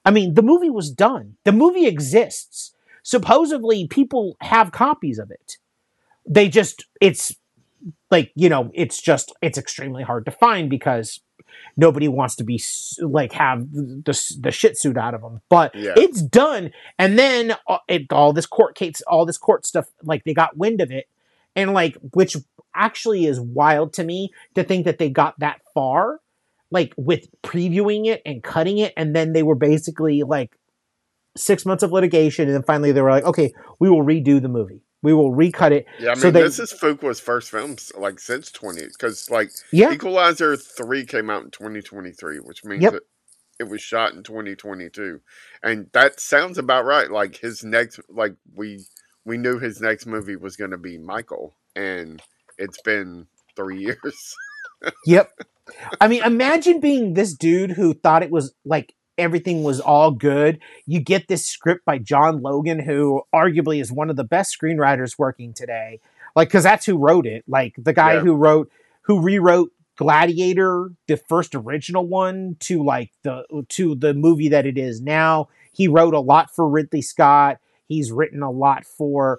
I mean, the movie was done. The movie exists. Supposedly, people have copies of it. It's like, it's extremely hard to find because nobody wants to be like have the shit suit out of them, but it's done. And then all this court stuff, like they got wind of it, and like, which actually is wild to me to think that they got that far, like with previewing it and cutting it, and then they were basically like 6 months of litigation, and then finally they were like, okay, we will redo the movie. We will recut it. Yeah, I mean, this is Fuqua's first film, like, since because, like, Equalizer 3 came out in 2023, which means that it was shot in 2022. And that sounds about right. Like, his next, like, we knew his next movie was going to be Michael, and it's been 3 years. Yep. I mean, imagine being this dude who thought it was, like, everything was all good. You get this script by John Logan, who arguably is one of the best screenwriters working today. Like, because that's who wrote it. Like, the guy who rewrote Gladiator, the first original one, to the movie that it is now. He wrote a lot for Ridley Scott. He's written a lot for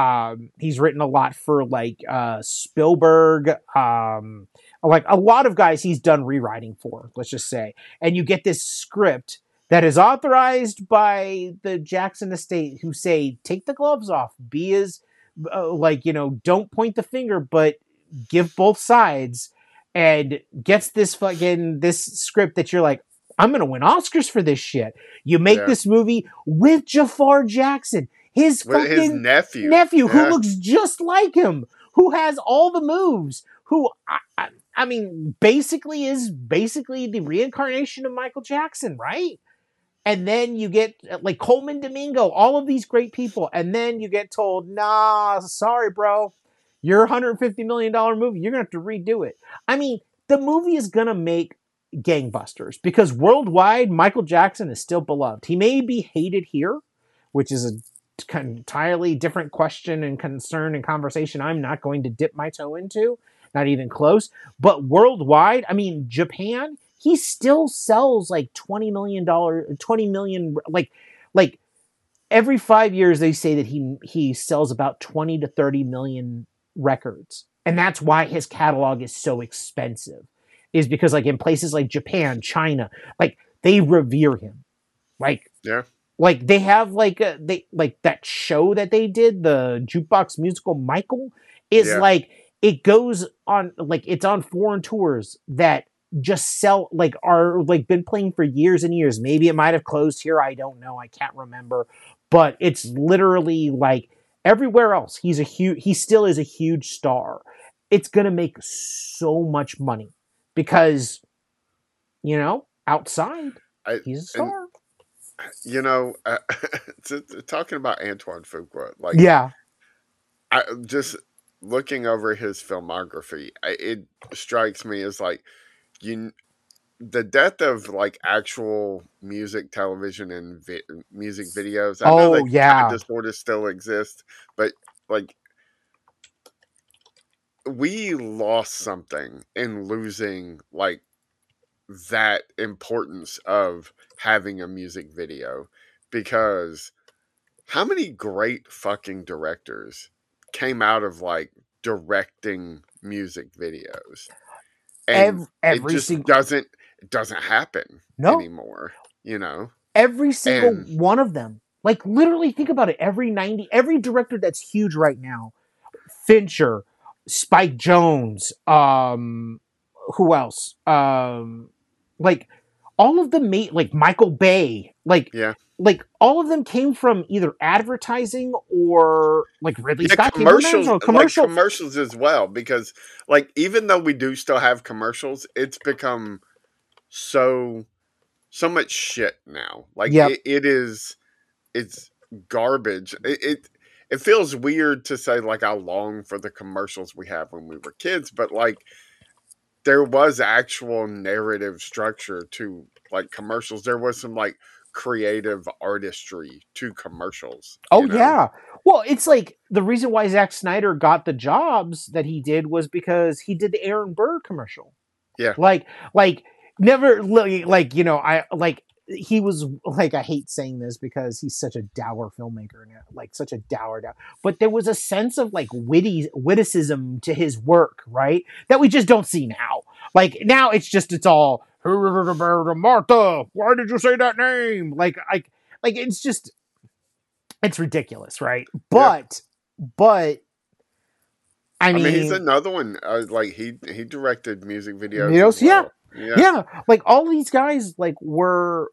Spielberg. Like a lot of guys he's done rewriting for, let's just say. And you get this script that is authorized by the Jackson estate, who say, take the gloves off, be as, don't point the finger, but give both sides, and gets this script that you're like, I'm going to win Oscars for this shit. You make this movie with Jafar Jackson, his nephew who looks just like him, who has all the moves, who I mean, basically the reincarnation of Michael Jackson, right? And then you get like Coleman Domingo, all of these great people, and then you get told, nah, sorry, bro, your $150 million movie, you're gonna have to redo it. I mean, the movie is gonna make gangbusters because worldwide, Michael Jackson is still beloved. He may be hated here, which is an entirely different question and concern and conversation I'm not going to dip my toe into. Not even close. But worldwide, I mean, Japan, he still sells like $20 million, like every 5 years they say that he sells about 20 to 30 million records. And that's why his catalog is so expensive. Is because like in places like Japan, China, like they revere him. Like they have that show that they did, the jukebox musical Michael, is like, it goes on, like, it's on foreign tours that just sell, like, are, like, been playing for years and years. Maybe it might have closed here. I don't know. I can't remember. But it's literally, like, everywhere else. He still is a huge star. It's going to make so much money because, outside, he's a star. Talking about Antoine Fuqua, like, I just... looking over his filmography, it strikes me as like the death of like actual music, television, and music videos. I know they kind of sort of still exist, but like we lost something in losing like that importance of having a music video, because how many great fucking directors came out of like directing music videos, and it just doesn't happen anymore. Every single one of them. Like literally, think about it. Every director that's huge right now, Fincher, Spike Jonze, who else? Like all of them like Michael Bay, like all of them came from either advertising or like Ridley Scott commercials, commercials as well. Because like even though we do still have commercials, it's become so much shit now. Like it's garbage. It feels weird to say like I long for the commercials we had when we were kids, but like there was actual narrative structure to like commercials. There was some like creative artistry to commercials. Yeah. Well, it's like the reason why Zack Snyder got the jobs that he did was because he did the Aaron Burr commercial. Yeah. Like never like, I like he was like, I hate saying this because he's such a dour filmmaker now, like such a dour, but there was a sense of like witticism to his work, right? That we just don't see now. Like now it's all Martha, why did you say that name? Like it's ridiculous, right? But I mean, he's another one. Like he directed music videos. As well. Yeah. Like all these guys, like were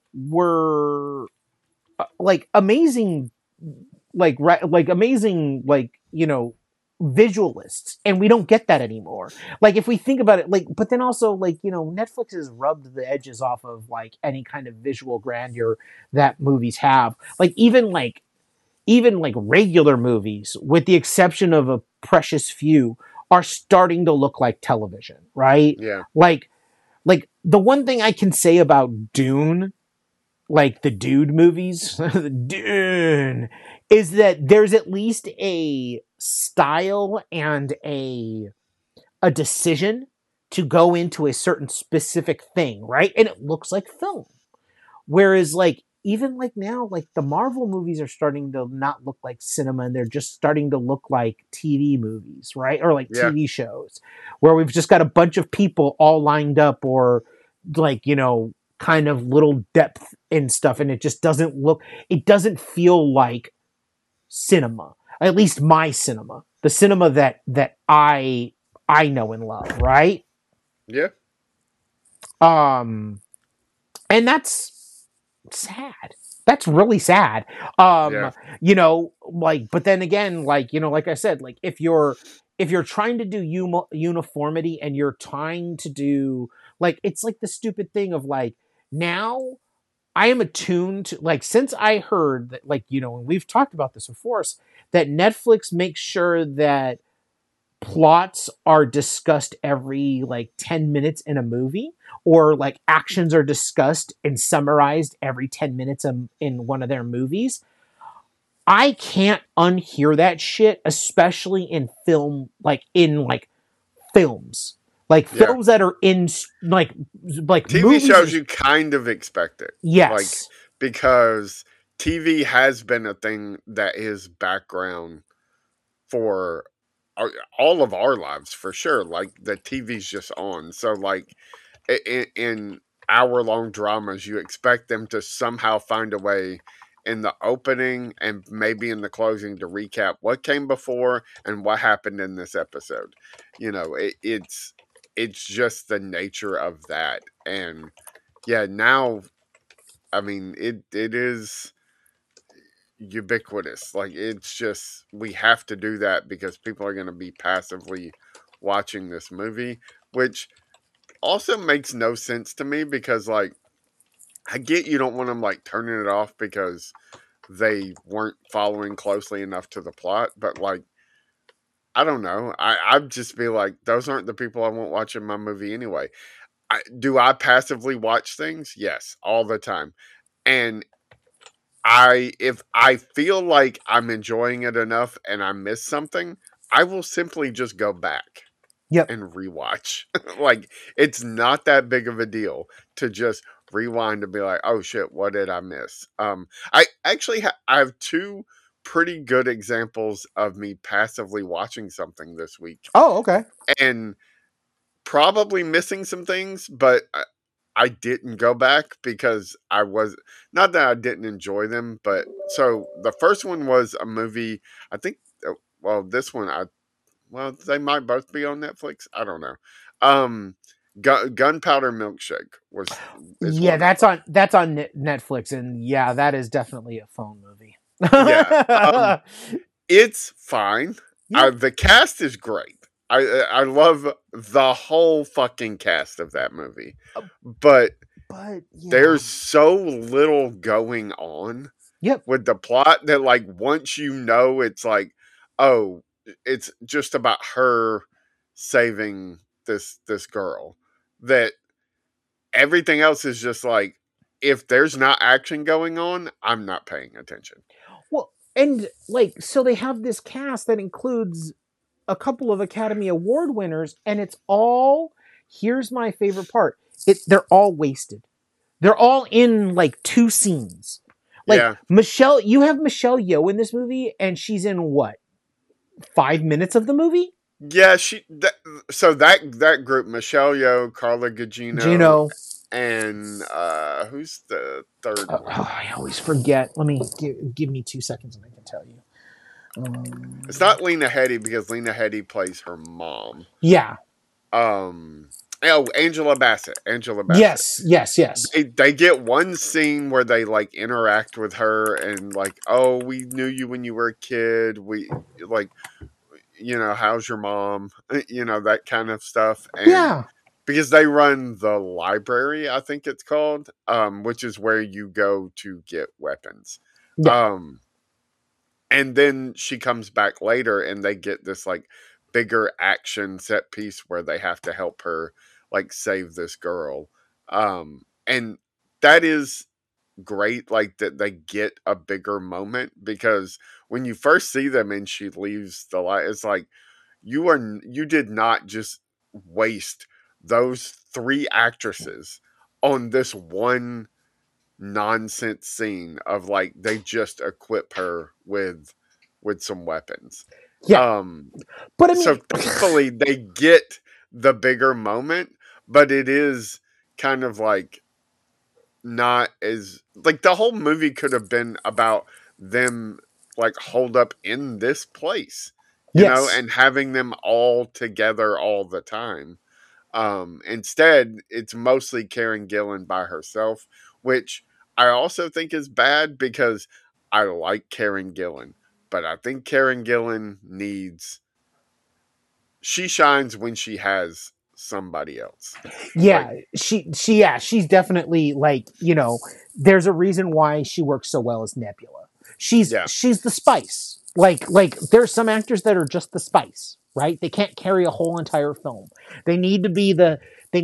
like amazing, like amazing, like visualists, and we don't get that anymore. Like if we think about it, like, but then also like Netflix has rubbed the edges off of like any kind of visual grandeur that movies have. Like even regular movies, with the exception of a precious few, are starting to look like television, right? Yeah. Like the one thing I can say about Dune, like the Dude movies, Dune, is that there's at least a style and a decision to go into a certain specific thing, right? And it looks like film. Whereas like even like now, like the Marvel movies are starting to not look like cinema, and they're just starting to look like TV movies, right? Or like TV shows where we've just got a bunch of people all lined up, or like, kind of little depth and stuff. And it just it doesn't feel like cinema, at least my cinema, the cinema that I know and love. Right. Yeah. And that's sad. That's really sad. Like, but then again, like, like I said, like if you're trying to do uniformity, and you're trying to do like, it's like the stupid thing of like, now I am attuned to, like, since I heard that, like, and we've talked about this before, that Netflix makes sure that plots are discussed every like 10 minutes in a movie, or like actions are discussed and summarized every 10 minutes in one of their movies. I can't unhear that shit, especially in film, like in like films, like films that are in like TV shows. You kind of expect it. Yes. Like, because TV has been a thing that is background for all of our lives, for sure. Like the TV's just on, so like in hour-long dramas, you expect them to somehow find a way in the opening and maybe in the closing to recap what came before and what happened in this episode. It's just the nature of that. And yeah, now I mean it is ubiquitous. Like, it's just, we have to do that because people are going to be passively watching this movie, which also makes no sense to me, because like, I get you don't want them like turning it off because they weren't following closely enough to the plot, but like, I don't know, I'd just be like, those aren't the people I want watching my movie anyway. Do I passively watch things? Yes, all the time. And if I feel like I'm enjoying it enough and I miss something, I will simply just go back and rewatch. Like, it's not that big of a deal to just rewind and be like, oh shit, what did I miss? I actually I have two pretty good examples of me passively watching something this week. Oh, okay. And probably missing some things, but I didn't go back because I was, not that I didn't enjoy them, but so the first one was a movie, I think, well, this one, they might both be on Netflix. I don't know. Gunpowder Milkshake is that's on Netflix, and yeah, that is definitely a phone movie. It's fine. The cast is great. I love the whole fucking cast of that movie, but there's so little going on with the plot that, like, once it's like, oh, it's just about her saving this girl, that everything else is just like, if there's not action going on, I'm not paying attention. Well, and like, so they have this cast that includes a couple of Academy Award winners, and it's all, here's my favorite part, they're all wasted. They're all in like 2 scenes. Like you have Michelle Yeoh in this movie, and she's in what? 5 minutes of the movie? Yeah, that group, Michelle Yeoh, Carla Gugino, and who's the third one? I always forget. Let me give me 2 seconds and I can tell you. It's not Lena Headey, because Lena Headey plays her mom. Yeah. Angela Bassett. Yes. They get one scene where they like interact with her and like, oh, we knew you when you were a kid. We like, how's your mom? That kind of stuff. And because they run the library, I think it's called, which is where you go to get weapons. Yeah. And then she comes back later and they get this like bigger action set piece where they have to help her like save this girl. And that is great, like that they get a bigger moment, because when you first see them and she leaves the light, it's like you did not just waste those 3 actresses on this one nonsense scene of like they just equip her with some weapons. Yeah. But I mean, so thankfully they get the bigger moment, but it is kind of like not as like the whole movie could have been about them like holed up in this place, you know, and having them all together all the time. Instead, it's mostly Karen Gillan by herself, which I also think is bad because I like Karen Gillan, but I think Karen Gillan she shines when she has somebody else. Yeah, she's definitely like, there's a reason why she works so well as Nebula. She's the spice. Like there's some actors that are just the spice, right? They can't carry a whole entire film. They need to be the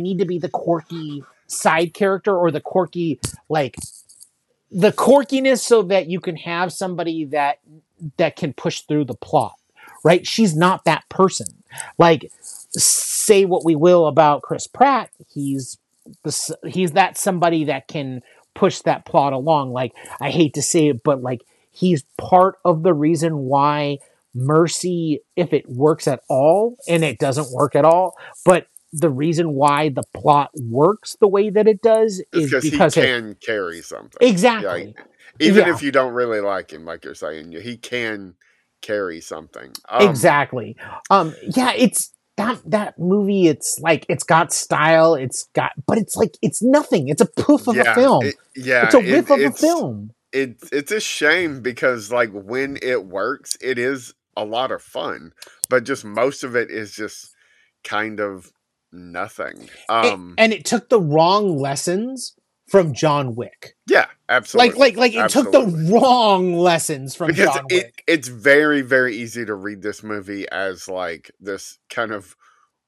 quirky side character, or the quirky, like the quirkiness, so that you can have somebody that can push through the plot, right? She's not that person. Like, say what we will about Chris Pratt, he's that somebody that can push that plot along. Like, I hate to say it, but like, he's part of the reason why Mercy, if it works at all, and it doesn't work at all, but the reason why the plot works the way that it does is because he can carry something. Exactly. Even if you don't really like him, like you're saying, he can carry something. Exactly. It's that movie. It's like, it's got style. But it's like, it's nothing. It's a poof of a film. It's a whiff of a film. It's a shame, because like when it works, it is a lot of fun, but just most of it is just kind of nothing. And it took the wrong lessons from John Wick. Yeah, absolutely. Like it took the wrong lessons from John Wick. It's very, very easy to read this movie as like this kind of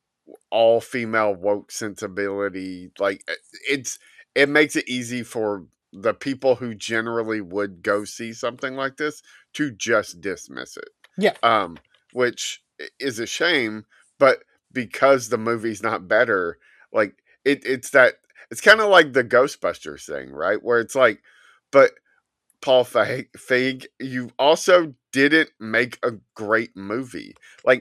all female woke sensibility. Like it makes it easy for the people who generally would go see something like this to just dismiss it. Yeah. Which is a shame, but because the movie's not better, like it's kind of like the Ghostbusters thing, right? Where it's like, but Paul Feig, you also didn't make a great movie. Like,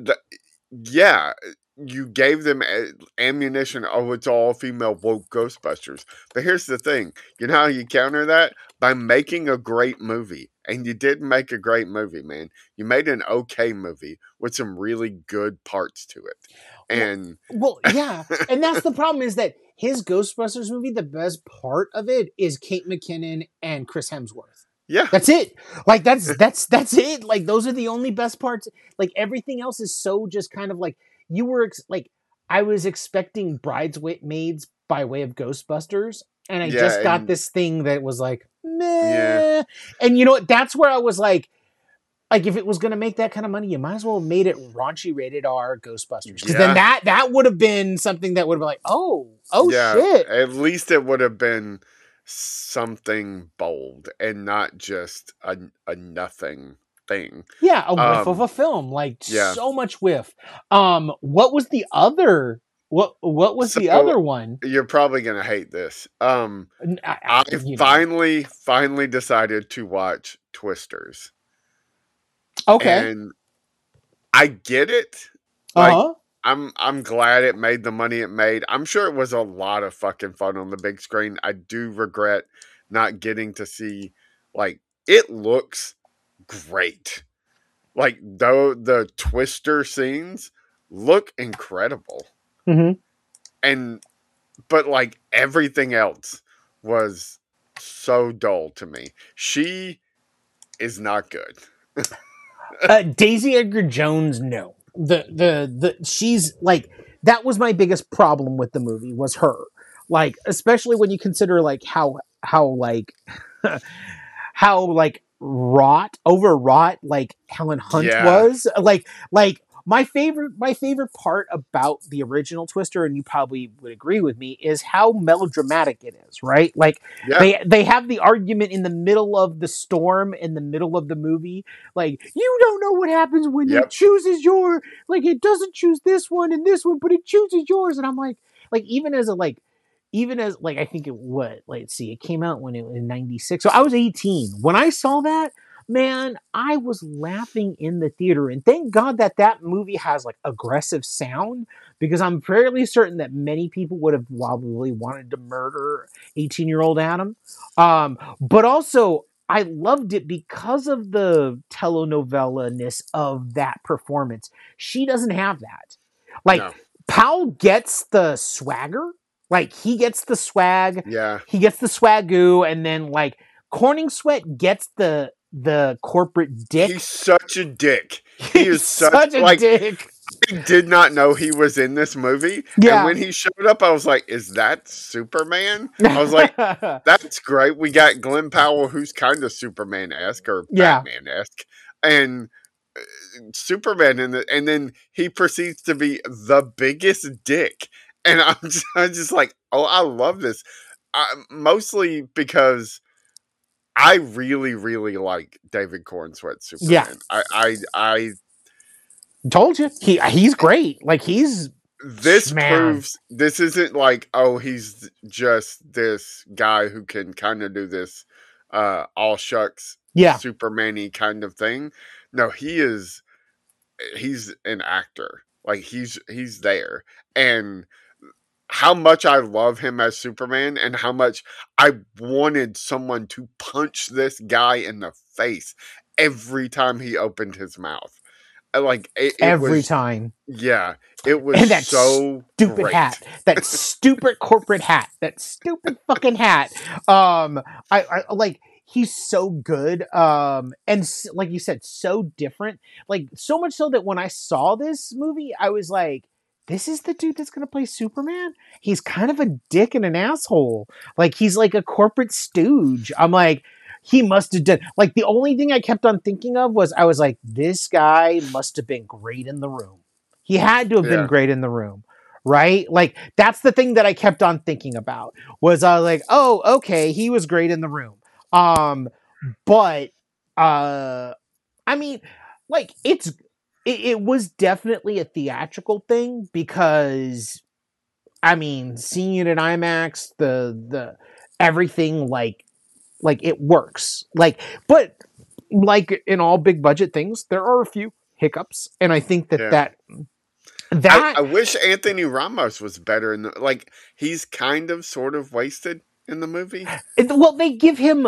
you gave them ammunition. Oh, it's all female woke Ghostbusters. But here's the thing. You know how you counter that? By making a great movie. And you did make a great movie, man. You made an okay movie with some really good parts to it. And yeah. And that's the problem, is that his Ghostbusters movie, the best part of it is Kate McKinnon and Chris Hemsworth. Yeah. That's it. Like, that's it. Like, those are the only best parts. Like, everything else is so just kind of like, I was expecting Bridesmaids by way of Ghostbusters, and I just got this thing that was like, meh. Yeah. And you know what? That's where I was like, if it was going to make that kind of money, you might as well have made it raunchy rated R Ghostbusters. Because then that would have been something that would have been like, oh shit. At least it would have been something bold and not just a nothing thing. Yeah, a whiff of a film. Like, so much whiff. What was the other What was the other one? You're probably gonna hate this. I finally decided to watch Twisters. Okay. And I get it. Like, I'm glad it made the money it made. I'm sure it was a lot of fucking fun on the big screen. I do regret not getting to see, like, it looks great. Like, though the Twister scenes look incredible. But like everything else was so dull to me. She is not good. Daisy Edgar Jones, no. She's like, that was my biggest problem with the movie, was her. Like, especially when you consider like how like how like overwrought like Helen Hunt was. Like my favorite part about the original Twister, and you probably would agree with me, is how melodramatic it is, right? Like they have the argument in the middle of the storm, in the middle of the movie, like, you don't know what happens when it chooses like, it doesn't choose this one and this one, but it chooses yours. And I'm like even as I think let's see, it came out when it was in 96. So I was 18. When I saw that, man, I was laughing in the theater. And thank God that movie has like aggressive sound, because I'm fairly certain that many people would have probably wanted to murder 18-year-old Adam. But also, I loved it because of the telenovela-ness of that performance. She doesn't have that. Like, no. Powell gets the swagger. Like, he gets the swag. Yeah. He gets the swagoo. And then, like, Corning Sweat gets the corporate dick. He's such a dick. He is such a dick. I did not know he was in this movie. Yeah. And when he showed up, I was like, is that Superman? I was like, that's great. We got Glenn Powell, who's kind of Superman-esque or Batman-esque. And Superman and then he proceeds to be the biggest dick. And I'm just like, oh, I love this. Mostly because I really, really like David Corenswet's Superman. Yeah. I told you. He's great. Like, this proves this isn't like, oh, he's just this guy who can kind of do this all shucks Superman-y kind of thing. No, he's an actor. Like, he's there. And how much I love him as Superman, and how much I wanted someone to punch this guy in the face every time he opened his mouth. Like, every time. Yeah. It was, and that so stupid great. Hat. That stupid corporate hat. That stupid fucking hat. I like, he's so good. And like you said, so different. Like, so much so that when I saw this movie, I was like, this is the dude that's going to play Superman? He's kind of a dick and an asshole. Like, he's like a corporate stooge. I'm like, he must have done... Like, the only thing I kept on thinking of was, I was like, this guy must have been great in the room. He had to have been great in the room, right? Like, that's the thing that I kept on thinking about, was I was like, oh, okay, he was great in the room. But, I mean, like, it was definitely a theatrical thing, because, I mean, seeing it in IMAX, the everything, like it works. Like, but like in all big budget things, there are a few hiccups, and I think that I wish Anthony Ramos was better in the, like, he's kind of sort of wasted in the movie. Well, they give him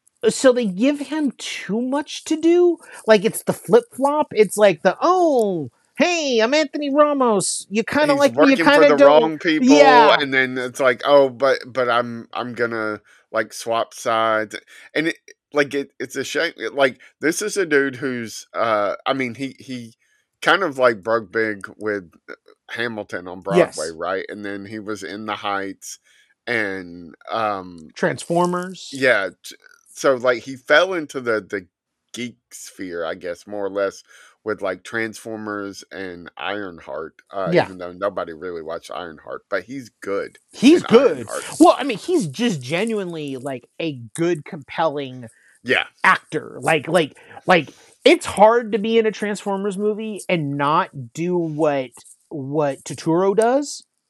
too much to do. Like, it's the flip-flop. It's like hey, I'm Anthony Ramos. You kind of like me, you kind of don't. Wrong people, and then it's like, oh, but I'm gonna like swap sides, and it's a shame. Like, this is a dude who's, I mean, he kind of like broke big with Hamilton on Broadway, right? And then he was in The Heights and Transformers. Yeah, so like he fell into the geek sphere, I guess, more or less, with like Transformers and Ironheart. Even though nobody really watched Ironheart, but he's good. He's good. Ironheart. Well, I mean, he's just genuinely like a good, compelling actor. Like it's hard to be in a Transformers movie and not do what Turturro does.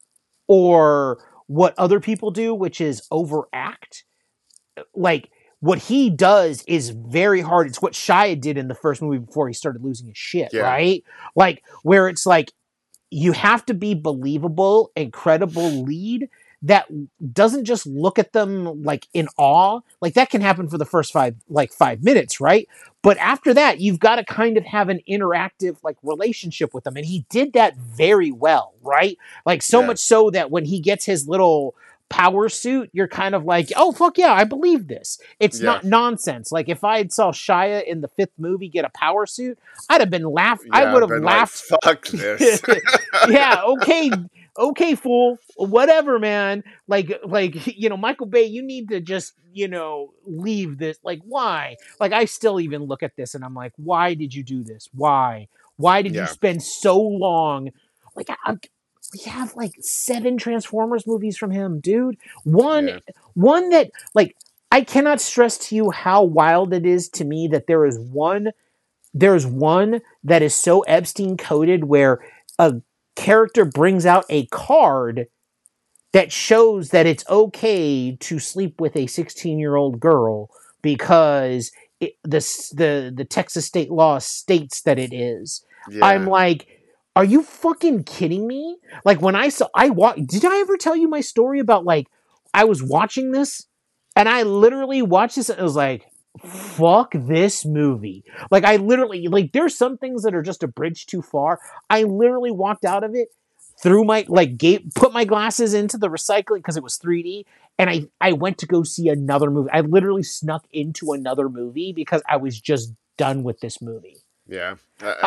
or what other people do, which is overact. Like, what he does is very hard. It's what Shia did in the first movie before he started losing his shit, right? Like, where it's like, you have to be believable and credible lead that doesn't just look at them like in awe. Like, that can happen for the first 5 minutes, right? But after that, you've got to kind of have an interactive like relationship with them. And he did that very well, right? Like, so much so that when he gets his little power suit, you're kind of like, oh, fuck yeah, I believe this. It's not nonsense. Like, if I had saw Shia in the 5th movie get a power suit, I'd have been laughing. I would have laughed. Like, fuck this. Yeah, okay, fool. Whatever, man. Like, Michael Bay, you need to just, leave this. Like, why? Like, I still even look at this and I'm like, why did you do this? Why? Why did you spend so long? Like, we have like 7 Transformers movies from him, dude. One that, like, I cannot stress to you how wild it is to me that there's one that is so Epstein coded where a character brings out a card that shows that it's okay to sleep with a 16-year-old girl because the Texas state law states that it is. Yeah. I'm like, are you fucking kidding me? Like, when did I ever tell you my story about, like, I was watching this and I literally watched this and it was like, fuck this movie. Like, I literally, like, there's some things that are just a bridge too far. I literally walked out of it, threw my, like, put my glasses into the recycling because it was 3D, and I went to go see another movie. I literally snuck into another movie because I was just done with this movie. Yeah.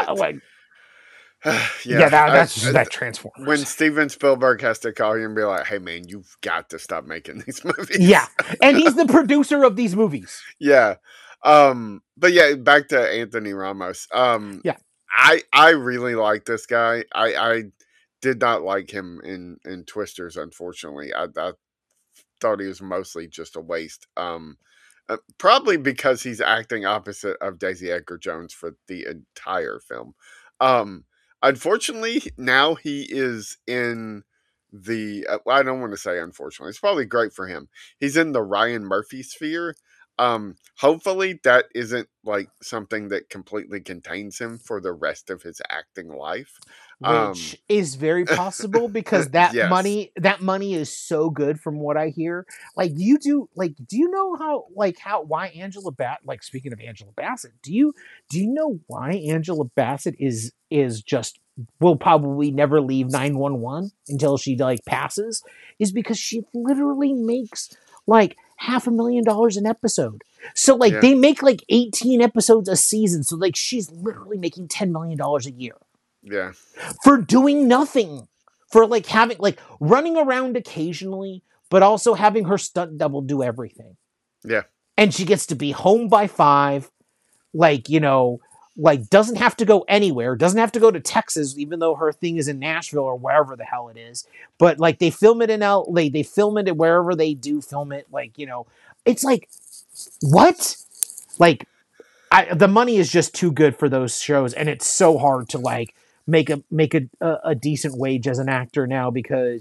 That Transformers. When Steven Spielberg has to call you and be like, hey man, you've got to stop making these movies. Yeah. And he's the producer of these movies. Yeah. But yeah, back to Anthony Ramos. I really like this guy. I did not like him in Twisters, unfortunately. I thought he was mostly just a waste. Probably because he's acting opposite of Daisy Edgar Jones for the entire film. Unfortunately, now he is in the... I don't want to say unfortunately. It's probably great for him. He's in the Ryan Murphy sphere. Hopefully that isn't like something that completely contains him for the rest of his acting life. Which is very possible because that money is so good from what I hear. Like, do you know why Angela Bassett, like, speaking of Angela Bassett, do you know why Angela Bassett is just will probably never leave 911 until she like passes? Is because she literally makes like $500,000 an episode. So like they make like 18 episodes a season. So like she's literally making $10 million a year. Yeah. For doing nothing. For like having like running around occasionally, but also having her stunt double do everything. Yeah. And she gets to be home by 5. Like, like doesn't have to go anywhere, doesn't have to go to Texas, even though her thing is in Nashville or wherever the hell it is. But like they film it in LA, they film it wherever they do film it. Like, it's like, what? Like, the money is just too good for those shows, and it's so hard to like make a decent wage as an actor now because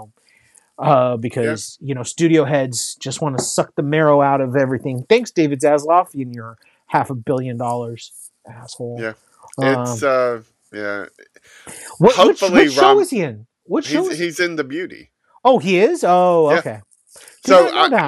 studio heads just want to suck the marrow out of everything. Thanks, David Zaslav, and your $500 million, asshole. Yeah, it's What show is he in? What show? He's in The Beauty. Oh, he is. Oh, yeah. Okay. So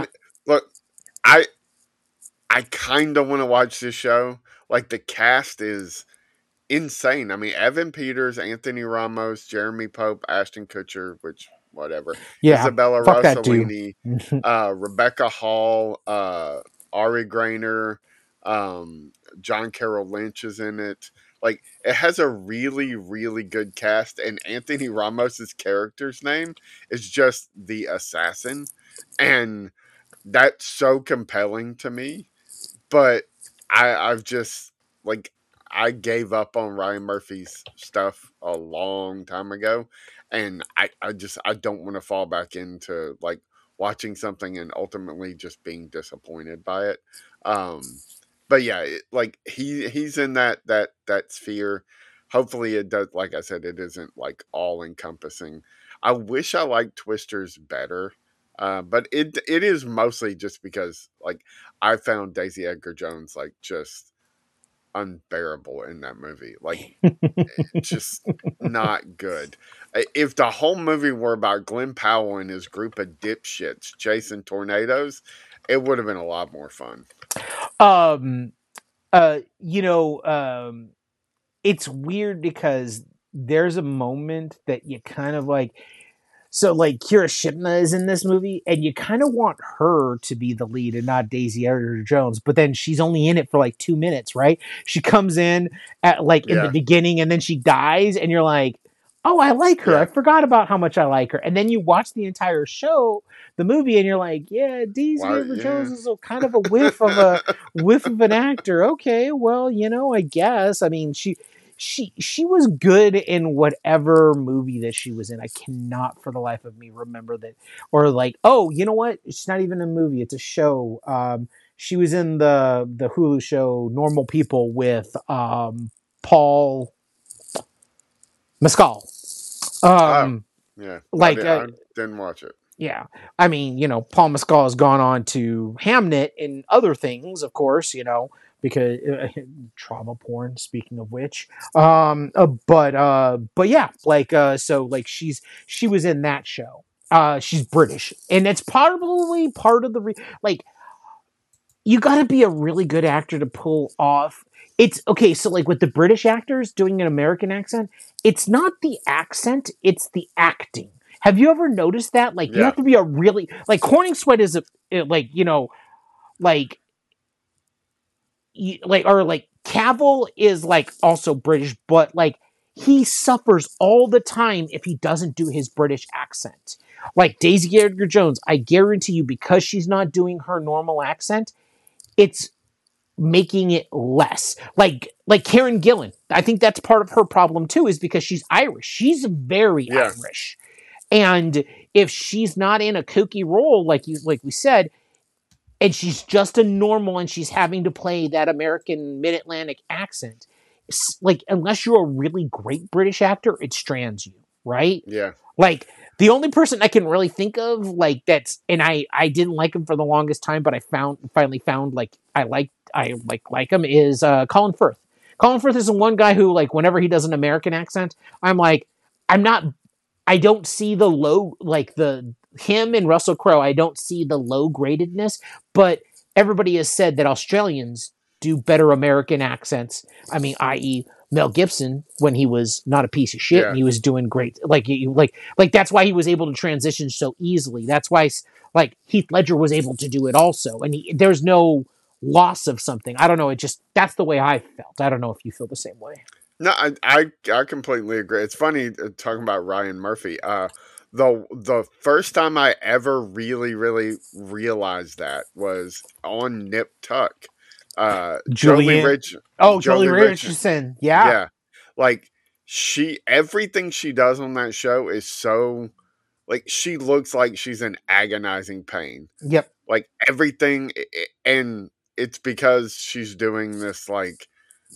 I kind of want to watch this show. Like, the cast is insane. I mean, Evan Peters, Anthony Ramos, Jeremy Pope, Ashton Kutcher, which whatever. Yeah, Isabella Rossellini, Rebecca Hall, Ari Grainer, John Carroll Lynch is in it. Like, it has a really, really good cast, and Anthony Ramos's character's name is just the Assassin, and that's so compelling to me. But I've just, like, I gave up on Ryan Murphy's stuff a long time ago, and I don't want to fall back into like watching something and ultimately just being disappointed by it. But yeah, like he's in that sphere. hopefully it does. Like I said, it isn't like all encompassing. I wish I liked Twisters better, but it is mostly just because like I found Daisy Edgar Jones like just unbearable in that movie. Like just not good. If the whole movie were about Glenn Powell and his group of dipshits chasing tornadoes, it would have been a lot more fun. You know, it's weird because there's a moment that you kind of like. So, like, Kira Shipna is in this movie, and you kind of want her to be the lead and not Daisy Edgar Jones, but then she's only in it for like 2 minutes, right? She comes in at like in the beginning, and then she dies, and you're like, oh, I like her. I forgot about how much I like her. And then you watch the entire show, the movie, and you're like, yeah, Daisy Edgar Jones is kind of a whiff of an actor. Okay, well, you know, I guess. I mean, she was good in whatever movie that she was in. I cannot for the life of me remember that. Or like, oh, you know what? It's not even a movie. It's a show. She was in the Hulu show Normal People with Paul Mescal. Yeah. Like I didn't watch it. Yeah. I mean, you know, Paul Mescal has gone on to Hamnet and other things, of course, you know, because trauma porn, speaking of which. But yeah, like so like she was in that show. She's British, and it's probably part of the like you got to be a really good actor to pull off. It's okay, so like with the British actors doing an American accent, it's not the accent, it's the acting. Have you ever noticed that? Like, you have to be a really like Corning Sweat is like, you know, like or like Cavill is like also British, but like he suffers all the time if he doesn't do his British accent. Like Daisy Edgar Jones, I guarantee you, because she's not doing her normal accent, it's making it less. Like Karen Gillan, I think that's part of her problem too, is because she's Irish. She's very Irish. And if she's not in a kooky role, like we said, and she's just a normal and she's having to play that American mid-Atlantic accent, like unless you're a really great British actor, it strands you, right? Yeah. Like the only person I can really think of like that's, and I didn't like him for the longest time, but I finally found like I like him is Colin Firth. Colin Firth is the one guy who like whenever he does an American accent, I'm like, I don't see the low, like him and Russell Crowe, I don't see the low gradedness, but everybody has said that Australians do better American accents. I mean, i.e. Mel Gibson when he was not a piece of shit and he was doing great. Like that's why he was able to transition so easily. That's why like Heath Ledger was able to do it also. And there's no loss of something. I don't know. That's the way I felt. I don't know if you feel the same way. No, I completely agree. It's funny talking about Ryan Murphy. The first time I ever really realized that was on Nip Tuck. Jolie Richardson. Yeah. Like everything she does on that show is so like she looks like she's in agonizing pain. Yep. Like everything, and it's because she's doing this like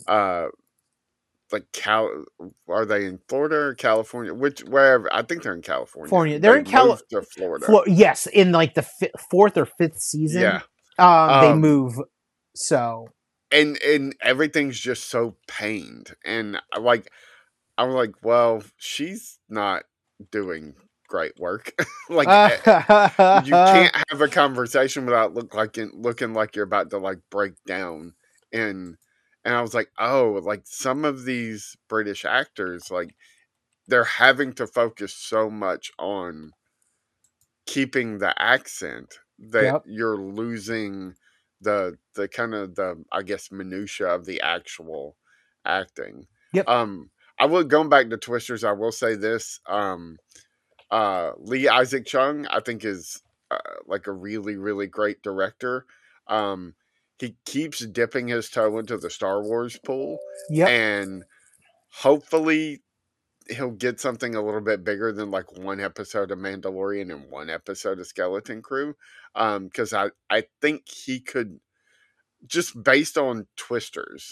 are they in Florida or California? Wherever, I think they're in California. They're in California to Florida. Yes, in like the fourth or fifth season. Yeah, they move. So and everything's just so pained, and I'm like, well, she's not doing great work. Like you can't have a conversation without looking like you're about to like break down and I was like, oh, like some of these British actors, like they're having to focus so much on keeping the accent that you're losing the kind of the, I guess, minutia of the actual acting. Yep. I will, going back to Twisters, I will say this. Lee Isaac Chung, I think, is like a really, really great director. He keeps dipping his toe into the Star Wars pool. Yep. And hopefully he'll get something a little bit bigger than like one episode of Mandalorian and one episode of Skeleton Crew. Because I think he could, just based on Twisters,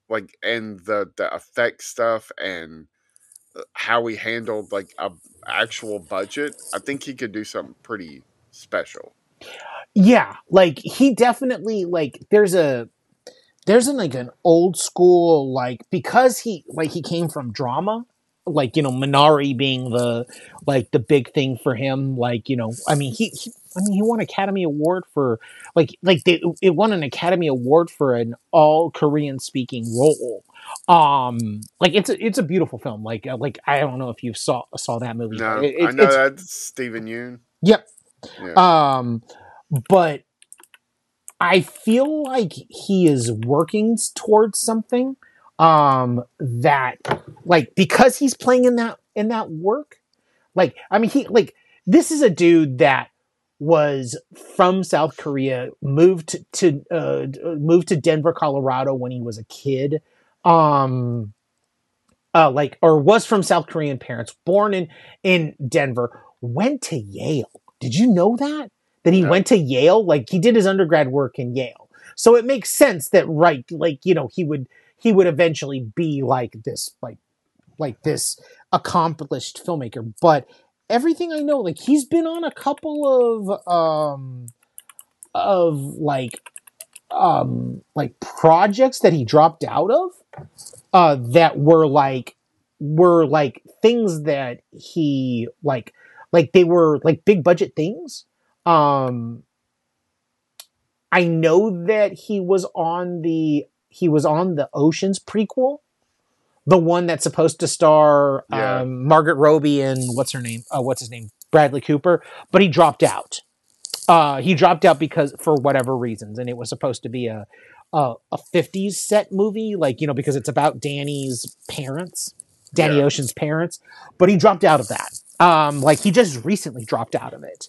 like, and the effect stuff and how he handled like a actual budget, I think he could do something pretty special. Yeah, like he definitely like there's like an old school like because he came from drama, like, you know, Minari being the big thing for him, like, you know, I mean he won Academy Award for it won an Academy Award for an all Korean speaking role. Like it's a beautiful film. Like I don't know if you saw that movie. No, But I know that's Steven Yeun. Yep. Yeah. But I feel like he is working towards something that like because he's playing in that work. Like I mean this is a dude that was from South Korea, moved to Denver, Colorado when he was a kid. Or was from South Korean parents, born in Denver, went to Yale. Did you know that? That he went to Yale? Like he did his undergrad work in Yale. So it makes sense that, right, like, you know, he would eventually be like this accomplished filmmaker. But everything I know, like he's been on a couple of projects that he dropped out of that were things that he like they were like big budget things. I know that he was on the Oceans prequel, the one that's supposed to star Margaret Robbie and what's his name, Bradley Cooper, but he dropped out. He dropped out because for whatever reasons, and it was supposed to be a 50s set movie, like, you know, because it's about Danny Ocean's parents, but he dropped out of that. Like he just recently dropped out of it.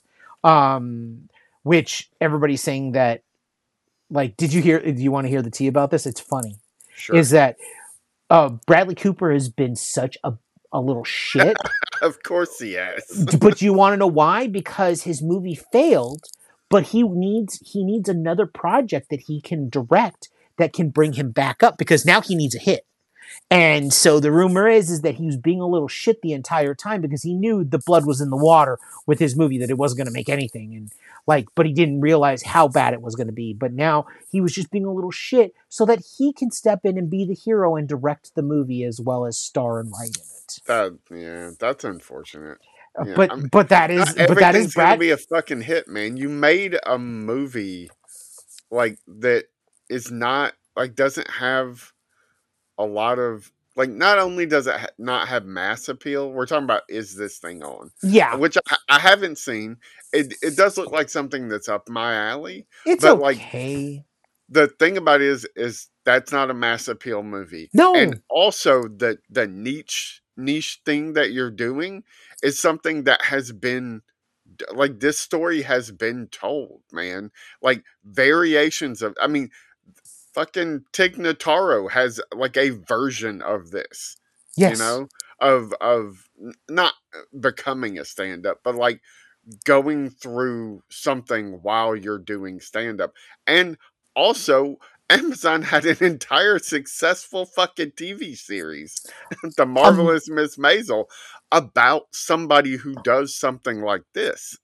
Which everybody's saying that, like, do you want to hear the tea about this? It's funny. Sure. Is that Bradley Cooper has been such a little shit. Of course he has. But you want to know why? Because his movie failed, but he needs another project that he can direct that can bring him back up, because now he needs a hit. And so the rumor is that he was being a little shit the entire time because he knew the blood was in the water with his movie, that it wasn't going to make anything. And but he didn't realize how bad it was going to be. But now he was just being a little shit so that he can step in and be the hero and direct the movie as well as star and write in it. That's unfortunate. Yeah, but that is going to be a fucking hit, man. You made a movie like that is not like doesn't have a lot of like. Not only does it not have mass appeal, we're talking about is this thing on? Yeah, which I haven't seen. It does look like something that's up my alley. It's but okay. Like, the thing about it is that's not a mass appeal movie. No, and also the niche thing that you're doing is something that has been like this story has been told, man. Like variations of, I mean, fucking Tig Notaro has like a version of this. Yes. You know, of not becoming a stand-up, but like going through something while you're doing stand-up. And also Amazon had an entire successful fucking TV series, The Marvelous Miss Maisel, about somebody who does something like this.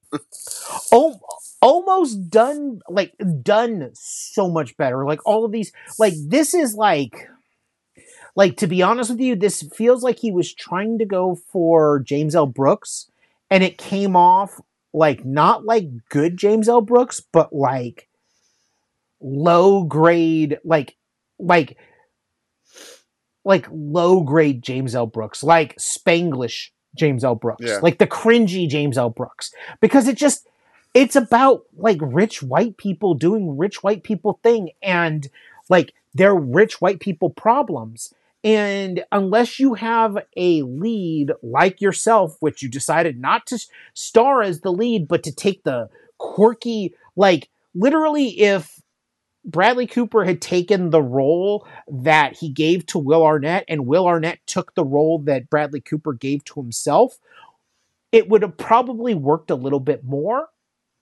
Almost done so much better. Like all of these, like this is like to be honest with you, this feels like he was trying to go for James L. Brooks, and it came off like not like good James L. Brooks, but like low grade, like low grade James L. Brooks, like Spanglish James L. Brooks, like the cringy James L. Brooks, because it's about like rich white people doing rich white people thing, and like their rich white people problems. And unless you have a lead like yourself, which you decided not to star as the lead, but to take the quirky, like literally if Bradley Cooper had taken the role that he gave to Will Arnett and Will Arnett took the role that Bradley Cooper gave to himself, it would have probably worked a little bit more,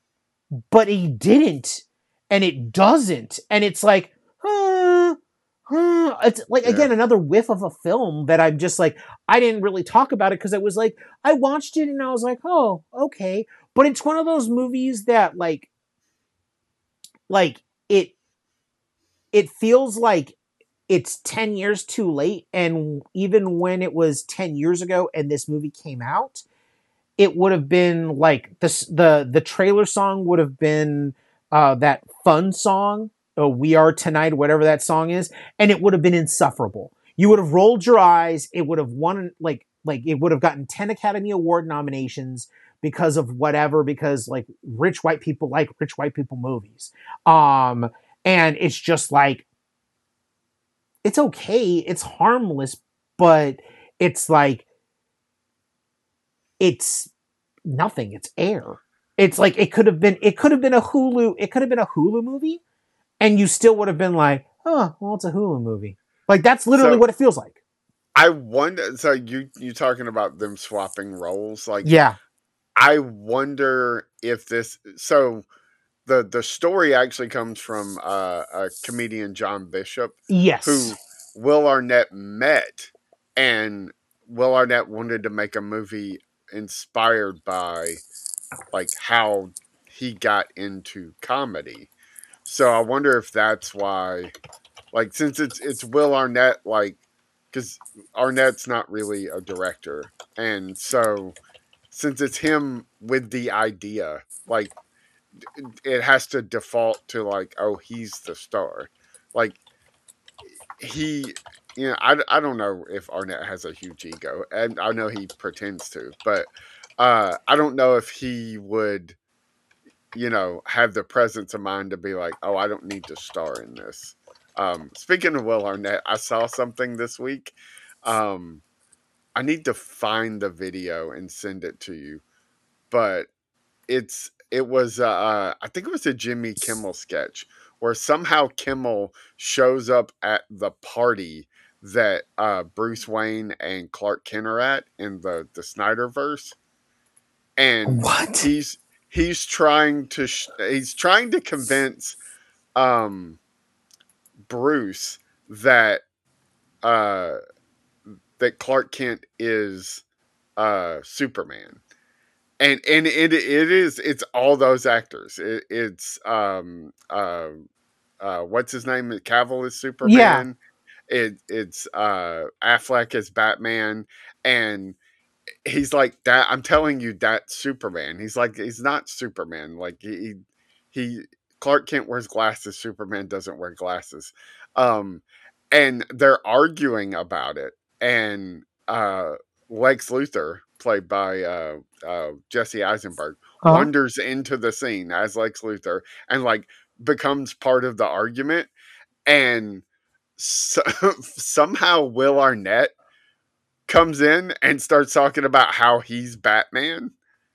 but he didn't, and it doesn't. And it's like, It's like, again, another whiff of a film that I'm just like, I didn't really talk about it because it was like, I watched it and I was like, oh, okay. But it's one of those movies that like it feels like it's 10 years too late. And even when it was 10 years ago and this movie came out, it would have been like the trailer song would have been that fun song, "We Are Tonight," whatever that song is, and it would have been insufferable. You would have rolled your eyes. It would have won like it would have gotten 10 Academy Award nominations because of whatever, because like rich white people like rich white people movies. And it's just like, it's okay, it's harmless, but it's like, it's nothing. It's air. It's like, it could have been a Hulu movie, and you still would have been like, oh, well, it's a Hulu movie. Like, that's literally what it feels like. I wonder. So you talking about them swapping roles? Like, yeah. I wonder if this. So the story actually comes from a comedian, John Bishop, yes, who Will Arnett met, and Will Arnett wanted to make a movie inspired by like how he got into comedy. So I wonder if that's why, like, since it's Will Arnett, like, because Arnett's not really a director, and so since it's him with the idea, like, it has to default to like, oh, he's the star, like he. You know, I don't know if Arnett has a huge ego, and I know he pretends to, but I don't know if he would, you know, have the presence of mind to be like, oh, I don't need to star in this. Speaking of Will Arnett, I saw something this week. I need to find the video and send it to you, but it was I think it was a Jimmy Kimmel sketch where somehow Kimmel shows up at the party that Bruce Wayne and Clark Kent are at in the Snyderverse, and what he's trying to convince Bruce that that Clark Kent is Superman. And it's all those actors. It's what's his name? Cavill is Superman. Yeah. It's Affleck as Batman, and he's like, that. I'm telling you, that's Superman. He's like, he's not Superman. Like he Clark Kent wears glasses. Superman doesn't wear glasses. And they're arguing about it, and Lex Luthor, played by Jesse Eisenberg, wanders into the scene as Lex Luthor and like becomes part of the argument. And somehow Will Arnett comes in and starts talking about how he's Batman.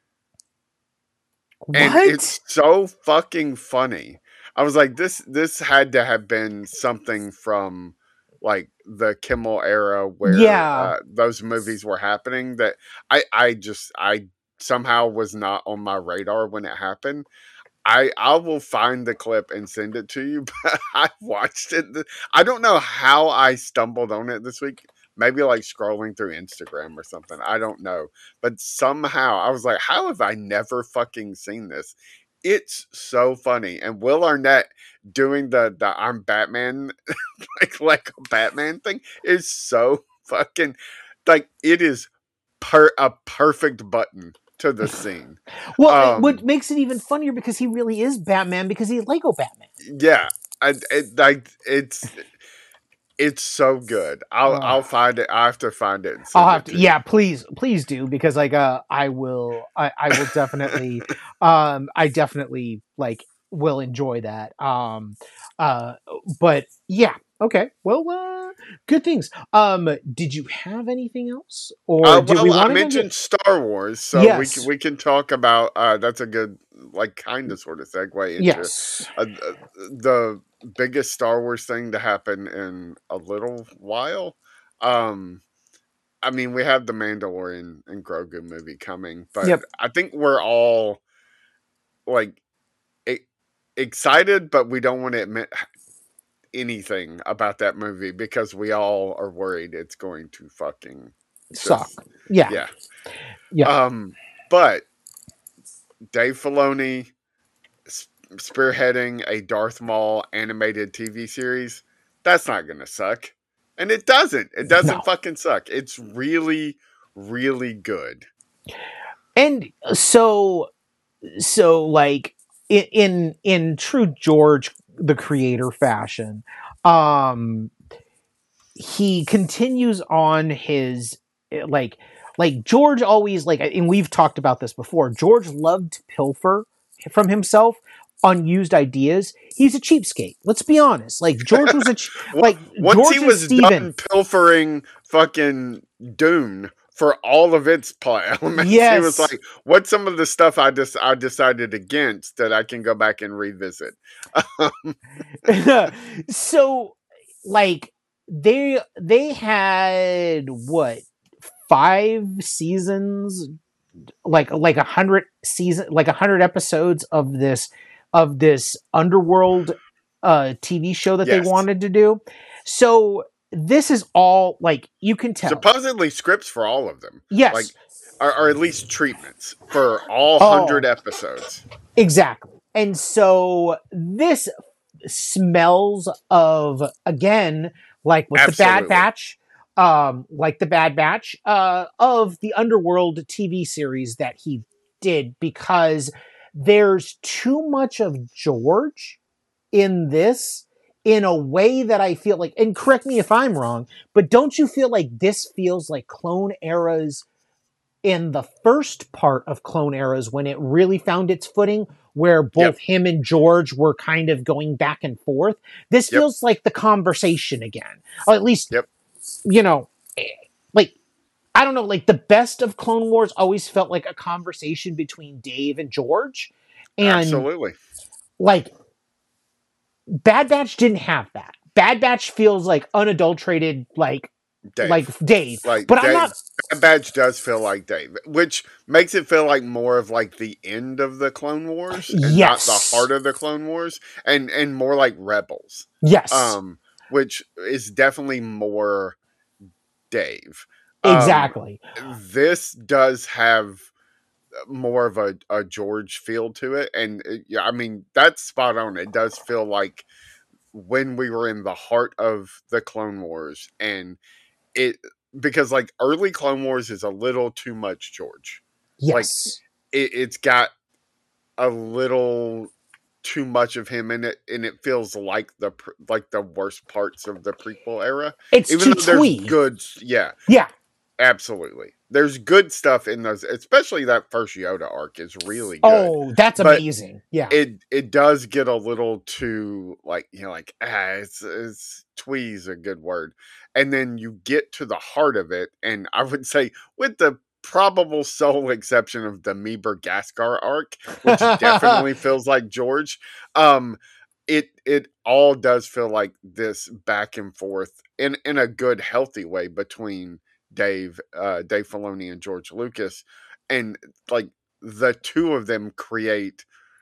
What? And it's so fucking funny. I was like, this had to have been something from like the Kimmel era where those movies were happening that I somehow was not on my radar when it happened. I will find the clip and send it to you, but I watched it. I don't know how I stumbled on it this week. Maybe like scrolling through Instagram or something. I don't know. But somehow I was like, how have I never fucking seen this? It's so funny. And Will Arnett doing the I'm Batman like a Batman thing is so fucking like, it is a perfect button to the scene. Well, what makes it even funnier because he really is Batman, because he's Lego Batman. Yeah. It's so good. I'll find it. I have to find it. I'll have to. Yeah, please do, because like I will definitely I definitely like will enjoy that. But yeah, okay. Well, good things. Did you have anything else, or did we want to mention Star Wars? So yes, we can talk about. That's a good kind of sort of segue into the biggest Star Wars thing to happen in a little while. I mean, we have the Mandalorian and Grogu movie coming, but I think we're all like excited, but we don't want to admit anything about that movie because we all are worried it's going to fucking suck. Yeah. Yeah. Yeah. But Dave Filoni spearheading a Darth Maul animated TV series, that's not going to suck. And it doesn't. It doesn't fucking suck. It's really, really good. And so like in true George the creator fashion, he continues on his like George always and we've talked about this before. George loved to pilfer from himself unused ideas. He's a cheapskate. Let's be honest. Like George was once George he was done pilfering fucking Dune for all of its plot elements, he was like, "What's some of the stuff I decided against that I can go back and revisit?" So, like they had what 5 seasons, like 100 season, like 100 episodes of this underworld TV show that they wanted to do. So this is all like you can tell supposedly scripts for all of them. Yes, like or at least treatments for all 100 episodes. Exactly. And so this smells of, again, like with the Bad Batch, of the Underworld TV series that he did, because there's too much of George in this in a way that I feel like, and correct me if I'm wrong, but don't you feel like this feels like Clone Eras in the first part of Clone Eras when it really found its footing, where both him and George were kind of going back and forth? This feels like the conversation again. Or at least, you know, like, I don't know, like the best of Clone Wars always felt like a conversation between Dave and George. And absolutely. Like, Bad Batch didn't have that. Bad Batch feels like unadulterated, like Dave. But Dave, I'm not. Bad Batch does feel like Dave, which makes it feel like more of like the end of the Clone Wars, and not the heart of the Clone Wars, and more like Rebels. Yes. Which is definitely more Dave. Exactly. This does have more of a George feel to it, and I mean that's spot on. It does feel like when we were in the heart of the Clone Wars, and it, because like early Clone Wars is a little too much George. Yes. Like it's got a little too much of him in it, and it feels like the worst parts of the prequel era. It's even though there's good, yeah, absolutely. There's good stuff in those, especially that first Yoda arc is really good. Oh, that's amazing. Yeah. It does get a little too like, you know, like, it's twee's a good word. And then you get to the heart of it, and I would say with the probable sole exception of the Meeber Gaskar arc, which definitely feels like George, it all does feel like this back and forth in a good, healthy way between Dave Filoni and George Lucas, and like the two of them create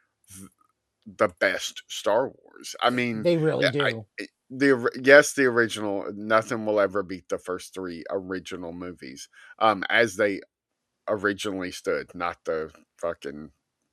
the best Star Wars. I mean, they really do. The original, nothing will ever beat the first 3 original movies, as they originally stood, not the fucking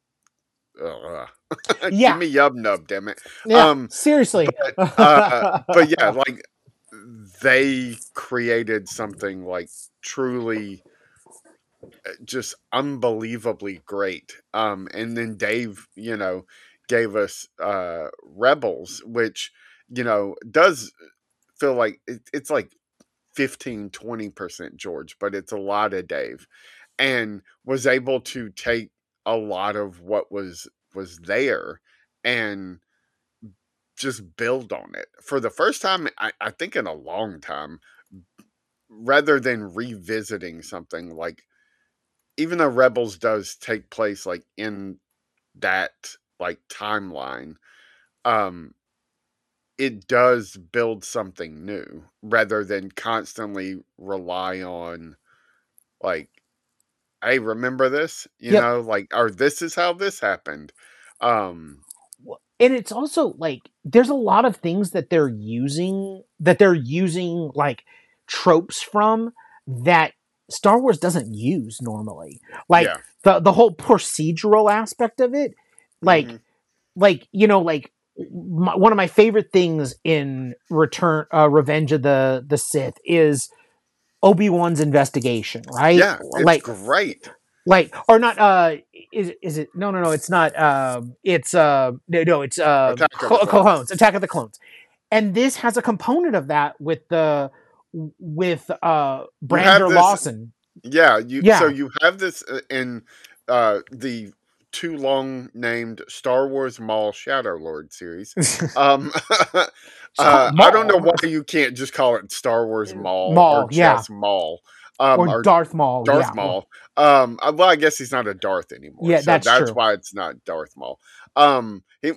give me Yub Nub, damn it. Seriously. But yeah, like they created something like truly just unbelievably great. And then Dave, you know, gave us Rebels, which, you know, does feel like it's like 15-20% George, but it's a lot of Dave, and was able to take a lot of what was there and just build on it for the first time, I think in a long time, rather than revisiting something. Like, even though Rebels does take place like in that like timeline, it does build something new rather than constantly rely on like, hey, remember this, you know, like, or this is how this happened. and it's also like there's a lot of things that they're using like tropes from that Star Wars doesn't use normally. Like the whole procedural aspect of it, like one of my favorite things in Revenge of the Sith is Obi-Wan's investigation, right? Yeah, it's great. Like, or not, is it, no, it's not, it's Clones, Attack of the Clones. And this has a component of that with Brander Lawson. Yeah, so you have this in the too long named Star Wars Maul Shadow Lord series. I don't know why you can't just call it Star Wars Maul or just Maul. Or Darth Maul. Maul. Well, I guess he's not a Darth anymore. Yeah, so that's true. why it's not Darth Maul. That's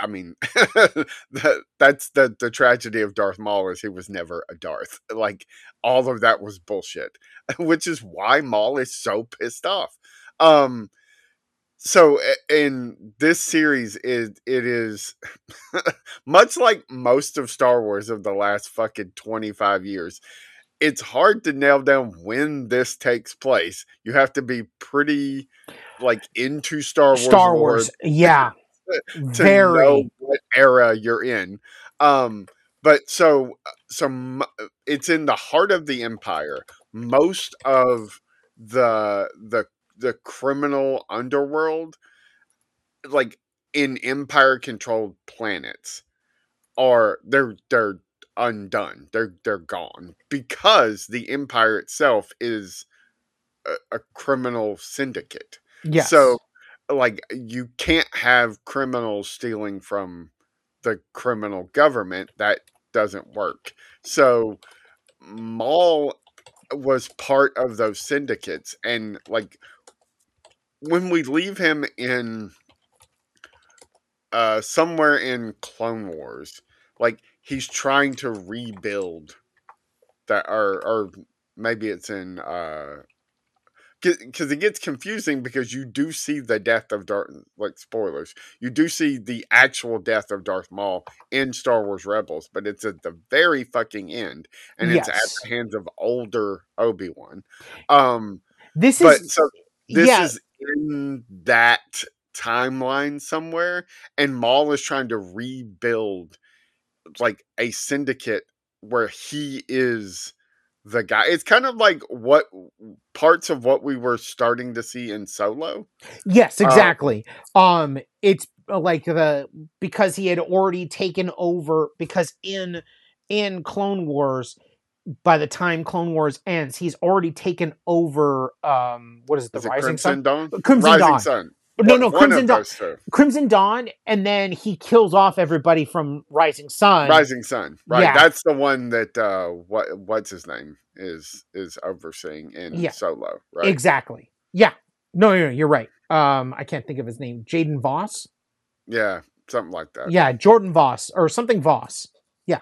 the tragedy of Darth Maul is he was never a Darth. Like all of that was bullshit, which is why Maul is so pissed off. So in this series, it is much like most of Star Wars of the last fucking 25 years. It's hard to nail down when this takes place. You have to be pretty like into Star Wars, yeah, to know what era you're in. But so it's in the heart of the Empire. Most of the criminal underworld, like in Empire controlled planets, they're undone. They're gone because the Empire itself is a criminal syndicate. Yes. So like you can't have criminals stealing from the criminal government. That doesn't work. So Maul was part of those syndicates, and like when we leave him in somewhere in Clone Wars, like he's trying to rebuild that, or maybe it's in because it gets confusing because you do see the death of Darth, like spoilers, you do see the actual death of Darth Maul in Star Wars Rebels, but it's at the very fucking end, and it's at the hands of older Obi-Wan. This is in that timeline somewhere, and Maul is trying to rebuild like a syndicate where he is the guy. It's kind of like what parts of what we were starting to see in Solo. Yes, exactly. It's like because he had already taken over, because in Clone Wars, by the time Clone Wars ends, he's already taken over what is it, the Rising Sun? Dawn? Crimson Rising Dawn. Sun. No, Crimson Dawn. Crimson Dawn, and then he kills off everybody from Rising Sun. Rising Sun, right? Yeah. That's the one that what's his name is overseeing in Solo, right? Exactly. Yeah. No, you're right. I can't think of his name. Jaden Voss. Yeah, something like that. Yeah, Jordan Voss or something Voss. Yeah.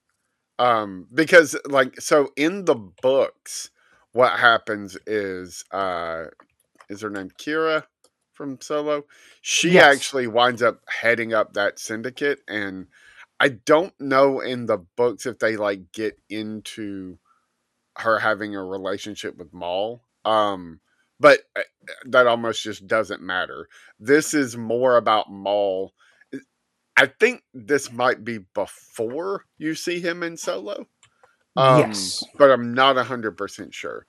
Because like so in the books, what happens is her name Kira from Solo? She actually winds up heading up that syndicate, and I don't know in the books if they like get into her having a relationship with Maul. But that almost just doesn't matter. This is more about Maul. I think this might be before you see him in Solo. Yes. But I'm not 100% sure.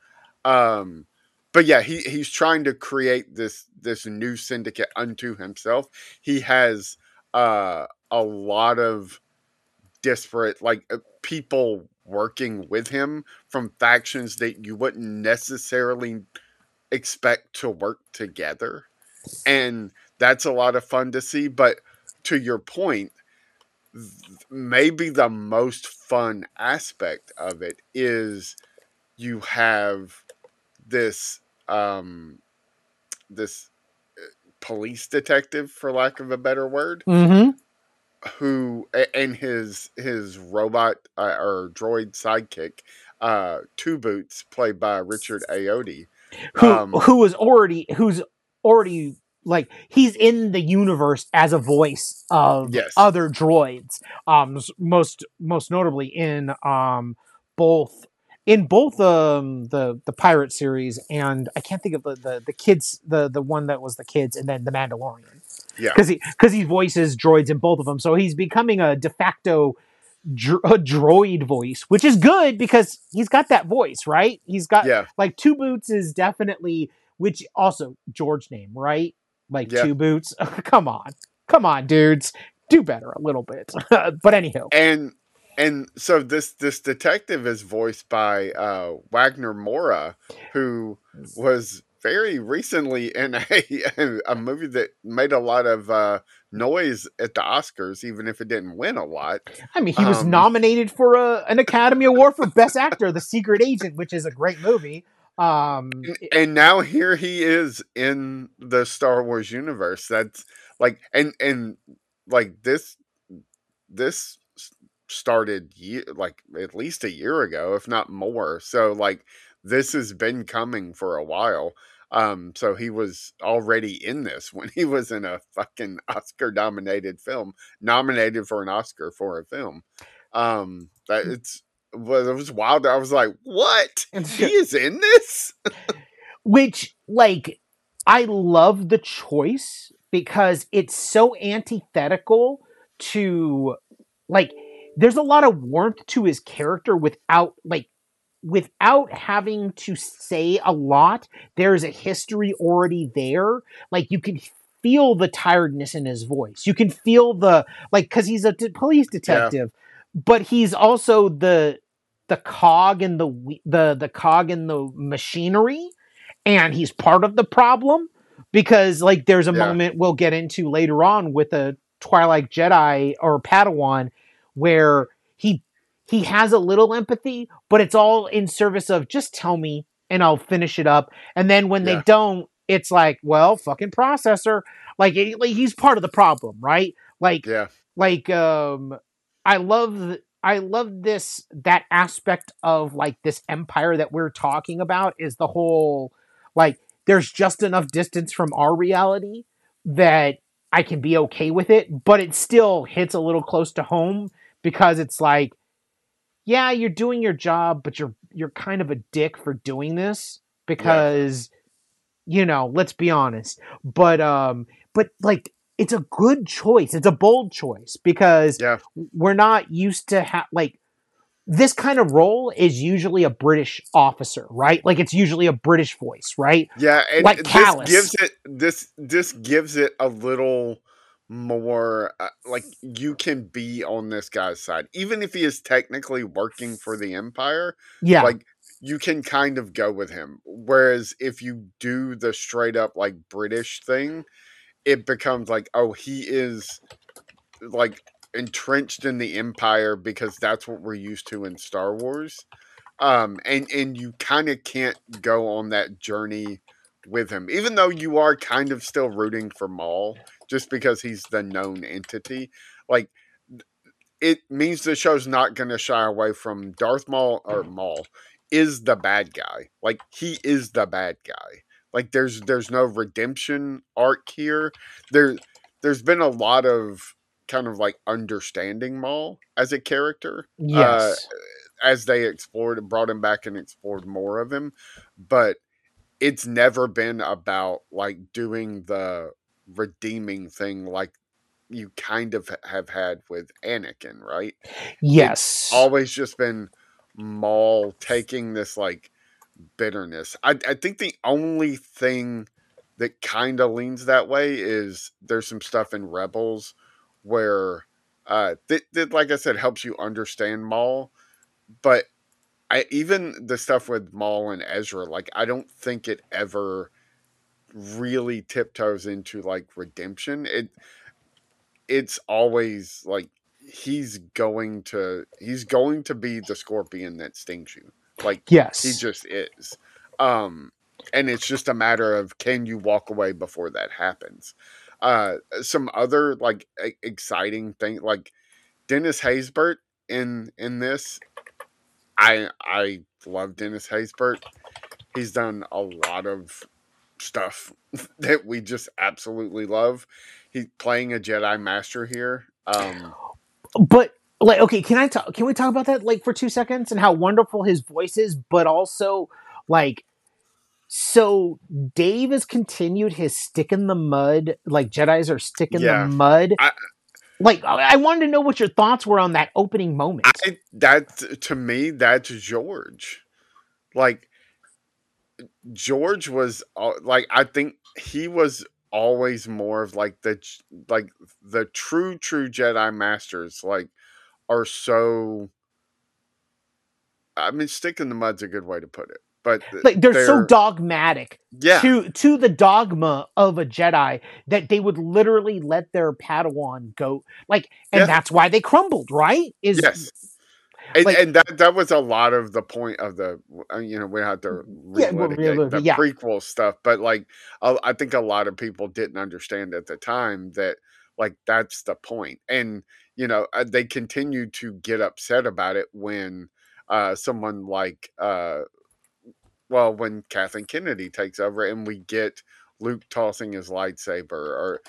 But yeah, he's trying to create this new syndicate unto himself. He has a lot of disparate people working with him from factions that you wouldn't necessarily expect to work together, and that's a lot of fun to see. But to your point, maybe the most fun aspect of it is you have this police detective, for lack of a better word, who and his robot or droid sidekick, Two Boots, played by Richard Ayoade, who's already like he's in the universe as a voice of other droids. Most notably in both the pirate series, and I can't think of the kids, the one that was the kids, and then the Mandalorian. Yeah, because he voices droids in both of them, so he's becoming a de facto a droid voice, which is good because he's got that voice, right? He's got like Two Boots is definitely, which also George name, right? Like Two Boots. Come on, dudes, do better a little bit. But anyhow, and so this detective is voiced by Wagner Moura, who was very recently in a movie that made a lot of noise at the Oscars, even if it didn't win a lot. I mean, he was nominated for an Academy Award for Best Actor, The Secret Agent, which is a great movie. And now here he is in the Star Wars universe. That's like, and like this started like at least a year ago, if not more. So like this has been coming for a while. So he was already in this when he was in a fucking Oscar nominated film, nominated for an Oscar for a film. It was wild. I was like, what? He is in this? Which, like, I love the choice because it's so antithetical to, like, there's a lot of warmth to his character without having to say a lot. There's a history already there. Like, you can feel the tiredness in his voice. You can feel because he's a police detective, but he's also the cog in the cog in the machinery, and he's part of the problem because, like, there's a moment we'll get into later on with a Twilight Jedi or Padawan where he has a little empathy, but it's all in service of just tell me and I'll finish it up. And then when they don't, it's like, well, fucking processor. Like he's part of the problem, right? I love that aspect of like this empire that we're talking about is the whole, like, there's just enough distance from our reality that I can be okay with it, but it still hits a little close to home because it's like, yeah, you're doing your job, but you're kind of a dick for doing this because, let's be honest. But like, it's a good choice. It's a bold choice because we're not used to this kind of role is usually a British officer, right? Like it's usually a British voice, right? Yeah, and like this gives it a little more like you can be on this guy's side, even if he is technically working for the Empire. Yeah, like you can kind of go with him. Whereas if you do the straight up like British thing, it becomes like, oh, he is like entrenched in the Empire because that's what we're used to in Star Wars. And you kind of can't go on that journey with him, even though you are kind of still rooting for Maul just because he's the known entity. Like, it means the show's not going to shy away from Darth Maul, or Maul is the bad guy. Like, he is the bad guy. Like, there's no redemption arc here. There's been a lot of kind of like understanding Maul as a character. Yes. As they brought him back and explored more of him. But it's never been about like doing the redeeming thing like you kind of have had with Anakin, right? Yes. It's always just been Maul taking this like bitterness. I think the only thing that kind of leans that way is there's some stuff in Rebels where that like I said helps you understand Maul, but even the stuff with Maul and Ezra, like I don't think it ever really tiptoes into like redemption. It's always like he's going to be the scorpion that stings you. Like, yes, he just is. And it's just a matter of, can you walk away before that happens? Some other like exciting thing, like Dennis Haysbert in this. I love Dennis Haysbert. He's done a lot of stuff that we just absolutely love. He's playing a Jedi Master here. But like, okay, can we talk about that like for 2 seconds and how wonderful his voice is, but also like, so Dave has continued his stick in the mud, like Jedis are stick in the mud. I wanted to know what your thoughts were on that opening moment. To me, that's George. Like, George was like, I think he was always more of like the true Jedi Masters, like, are so, I mean, stick in the mud's a good way to put it, but like they're so dogmatic to the dogma of a Jedi that they would literally let their Padawan go, like, and that's why they crumbled, right? Yes. And that was a lot of the point of the, we had to relitigate the prequel stuff, but like, I think a lot of people didn't understand at the time that, like, that's the point. And, they continued to get upset about it when someone like, when Kathleen Kennedy takes over and we get Luke tossing his lightsaber, or,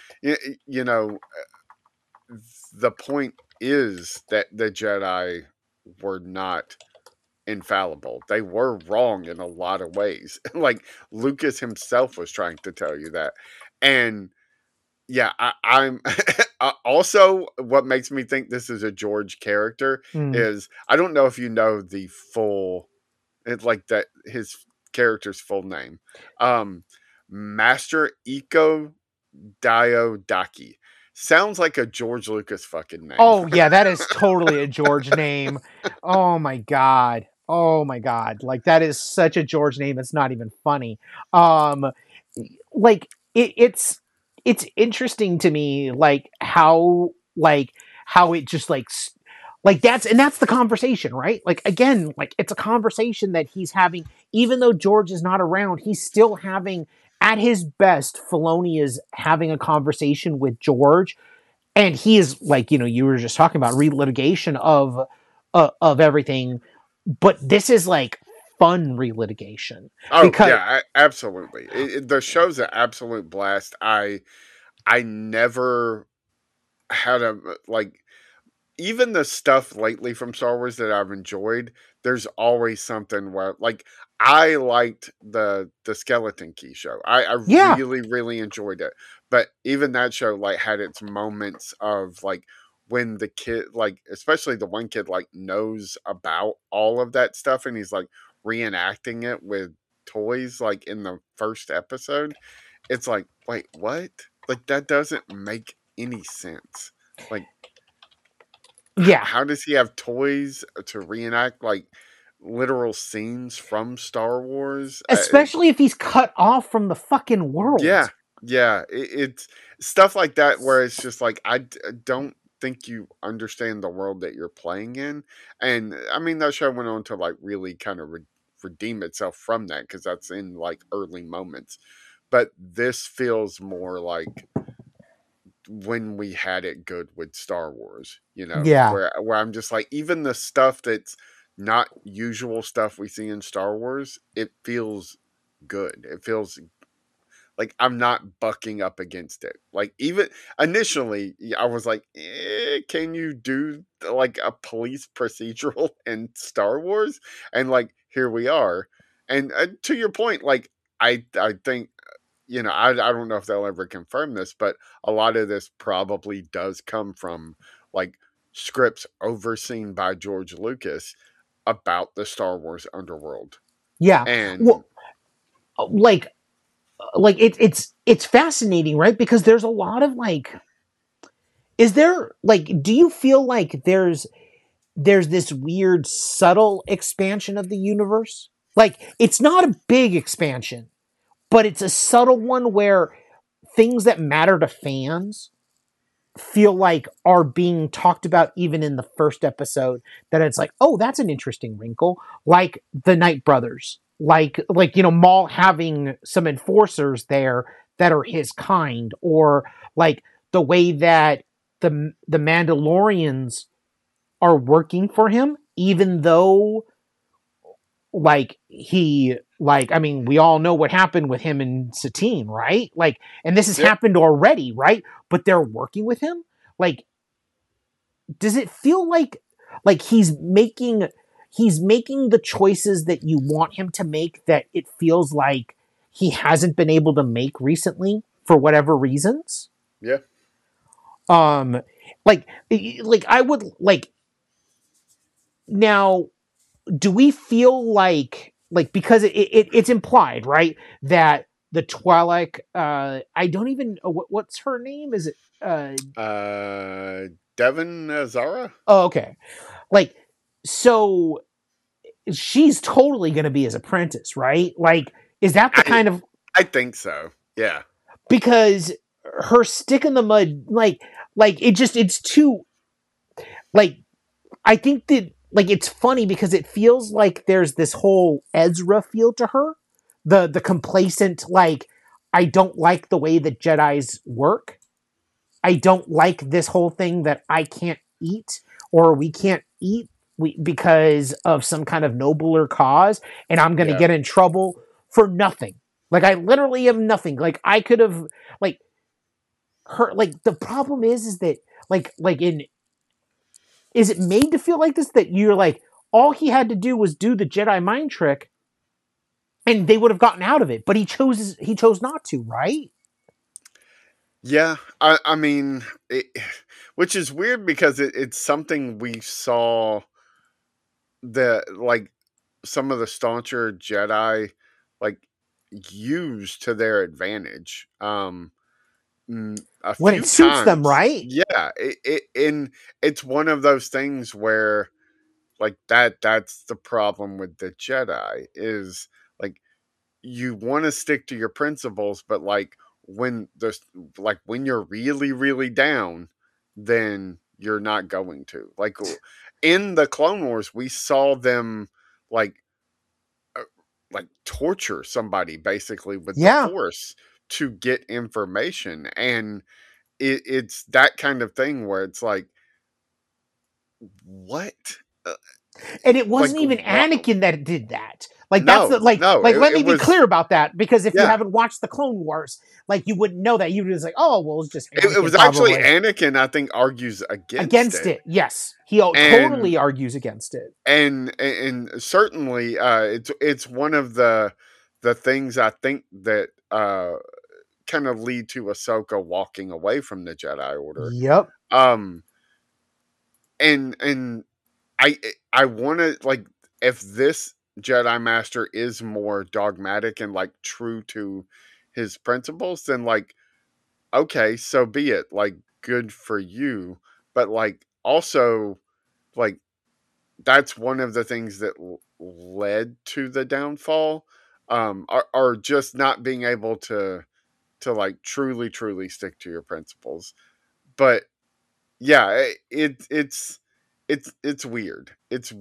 the point is that the Jedi were not infallible. They were wrong in a lot of ways. Like, Lucas himself was trying to tell you that. And yeah, I'm also, what makes me think this is a George character is, I don't know if you know the full, his character's full name. Master Iko Diodaki. Sounds like a George Lucas fucking name. Oh yeah, that is totally a George name. Oh my god. Like, that is such a George name. It's not even funny. Like, it's interesting to me, like how it just like that's the conversation, right? Like, again, like, it's a conversation that he's having, even though George is not around. He's still having, at his best, Filoni is having a conversation with George, and he is, like, you were just talking about relitigation of everything, but this is like fun relitigation. Oh yeah, absolutely. The show's an absolute blast. I never had even the stuff lately from Star Wars that I've enjoyed, there's always something where, like, I liked the Skeleton Key show. I really, really enjoyed it. But even that show, like, had its moments of, like, when the kid, like, especially the one kid, like, knows about all of that stuff and he's, like, reenacting it with toys, like, in the first episode. It's like, wait, what? Like, that doesn't make any sense. Like, yeah, how does he have toys to reenact, like, literal scenes from Star Wars? Especially if he's cut off from the fucking world. Yeah. It's stuff like that where it's just like, I don't think you understand the world that you're playing in. And I mean, that show went on to, like, really kind of redeem itself from that, because that's in, like, early moments. But this feels more like when we had it good with Star Wars, where I'm just like, even the stuff that's not usual stuff we see in Star Wars, it feels good. It feels like I'm not bucking up against it. Like, even initially I was like, can you do like a police procedural in Star Wars? And, like, here we are. And to your point, like, I think, I don't know if they'll ever confirm this, but a lot of this probably does come from, like, scripts overseen by George Lucas about the Star Wars underworld. Yeah. And it's fascinating, right? Because there's a lot of, like, is there, like, do you feel like there's this weird subtle expansion of the universe? Like, it's not a big expansion, but it's a subtle one where things that matter to fans feel like are being talked about even in the first episode, that it's like, oh, that's an interesting wrinkle. Like the Knight brothers, like Maul having some enforcers there that are his kind, or like the way that the Mandalorians are working for him, even though, like, he Like, I mean, we all know what happened with him and Satine, right? Like, and this has happened already, right? But they're working with him. Like, does it feel like he's making the choices that you want him to make that it feels like he hasn't been able to make recently for whatever reasons? Yeah. Like I would like now. Do we feel like because it's implied, right, that the Twi'lek, I don't even what's her name? Is it Devin Azara? Oh, okay. Like, so she's totally going to be his apprentice, right? Like, is that the kind of? I think so. Yeah. Because her stick in the mud, like it's too, like, I think that, like, it's funny because it feels like there's this whole Ezra feel to her, the complacent, like, I don't like the way that Jedis work. I don't like this whole thing that I can't eat, or we can't eat because of some kind of nobler cause, and I'm going to get in trouble for nothing. Like, I literally am nothing. Like, I could have, like, her, like, the problem is that, is it made to feel like this, that you're like, all he had to do was do the Jedi mind trick and they would have gotten out of it, but he chose not to, right? Yeah, I mean, which is weird because it's something we saw that, like, some of the stauncher Jedi, like, use to their advantage. When it suits them, right? Yeah, and it's one of those things where, like, that's the problem with the Jedi is, like, you want to stick to your principles, but, like, when you're really, really down, then you're not going to. Like, in the Clone Wars, we saw them like torture somebody basically with the Force to get information, and it's that kind of thing where it's like, what? And it wasn't even Anakin that did that. Like, that's the, let me be clear about that, because if you haven't watched the Clone Wars, like, you wouldn't know that. You would just like, oh, well, it's just Anakin. It was actually Anakin, I think, argues against it. Yes, he totally argues against it. And certainly, it's one of the things I think that kind of lead to Ahsoka walking away from the Jedi Order. Yep. And I want to, like, if this Jedi Master is more dogmatic and, like, true to his principles, then, like, okay, so be it. Like, good for you. But, like, also, like, that's one of the things that led to the downfall, are just not being able to like truly stick to your principles. But yeah, it's weird.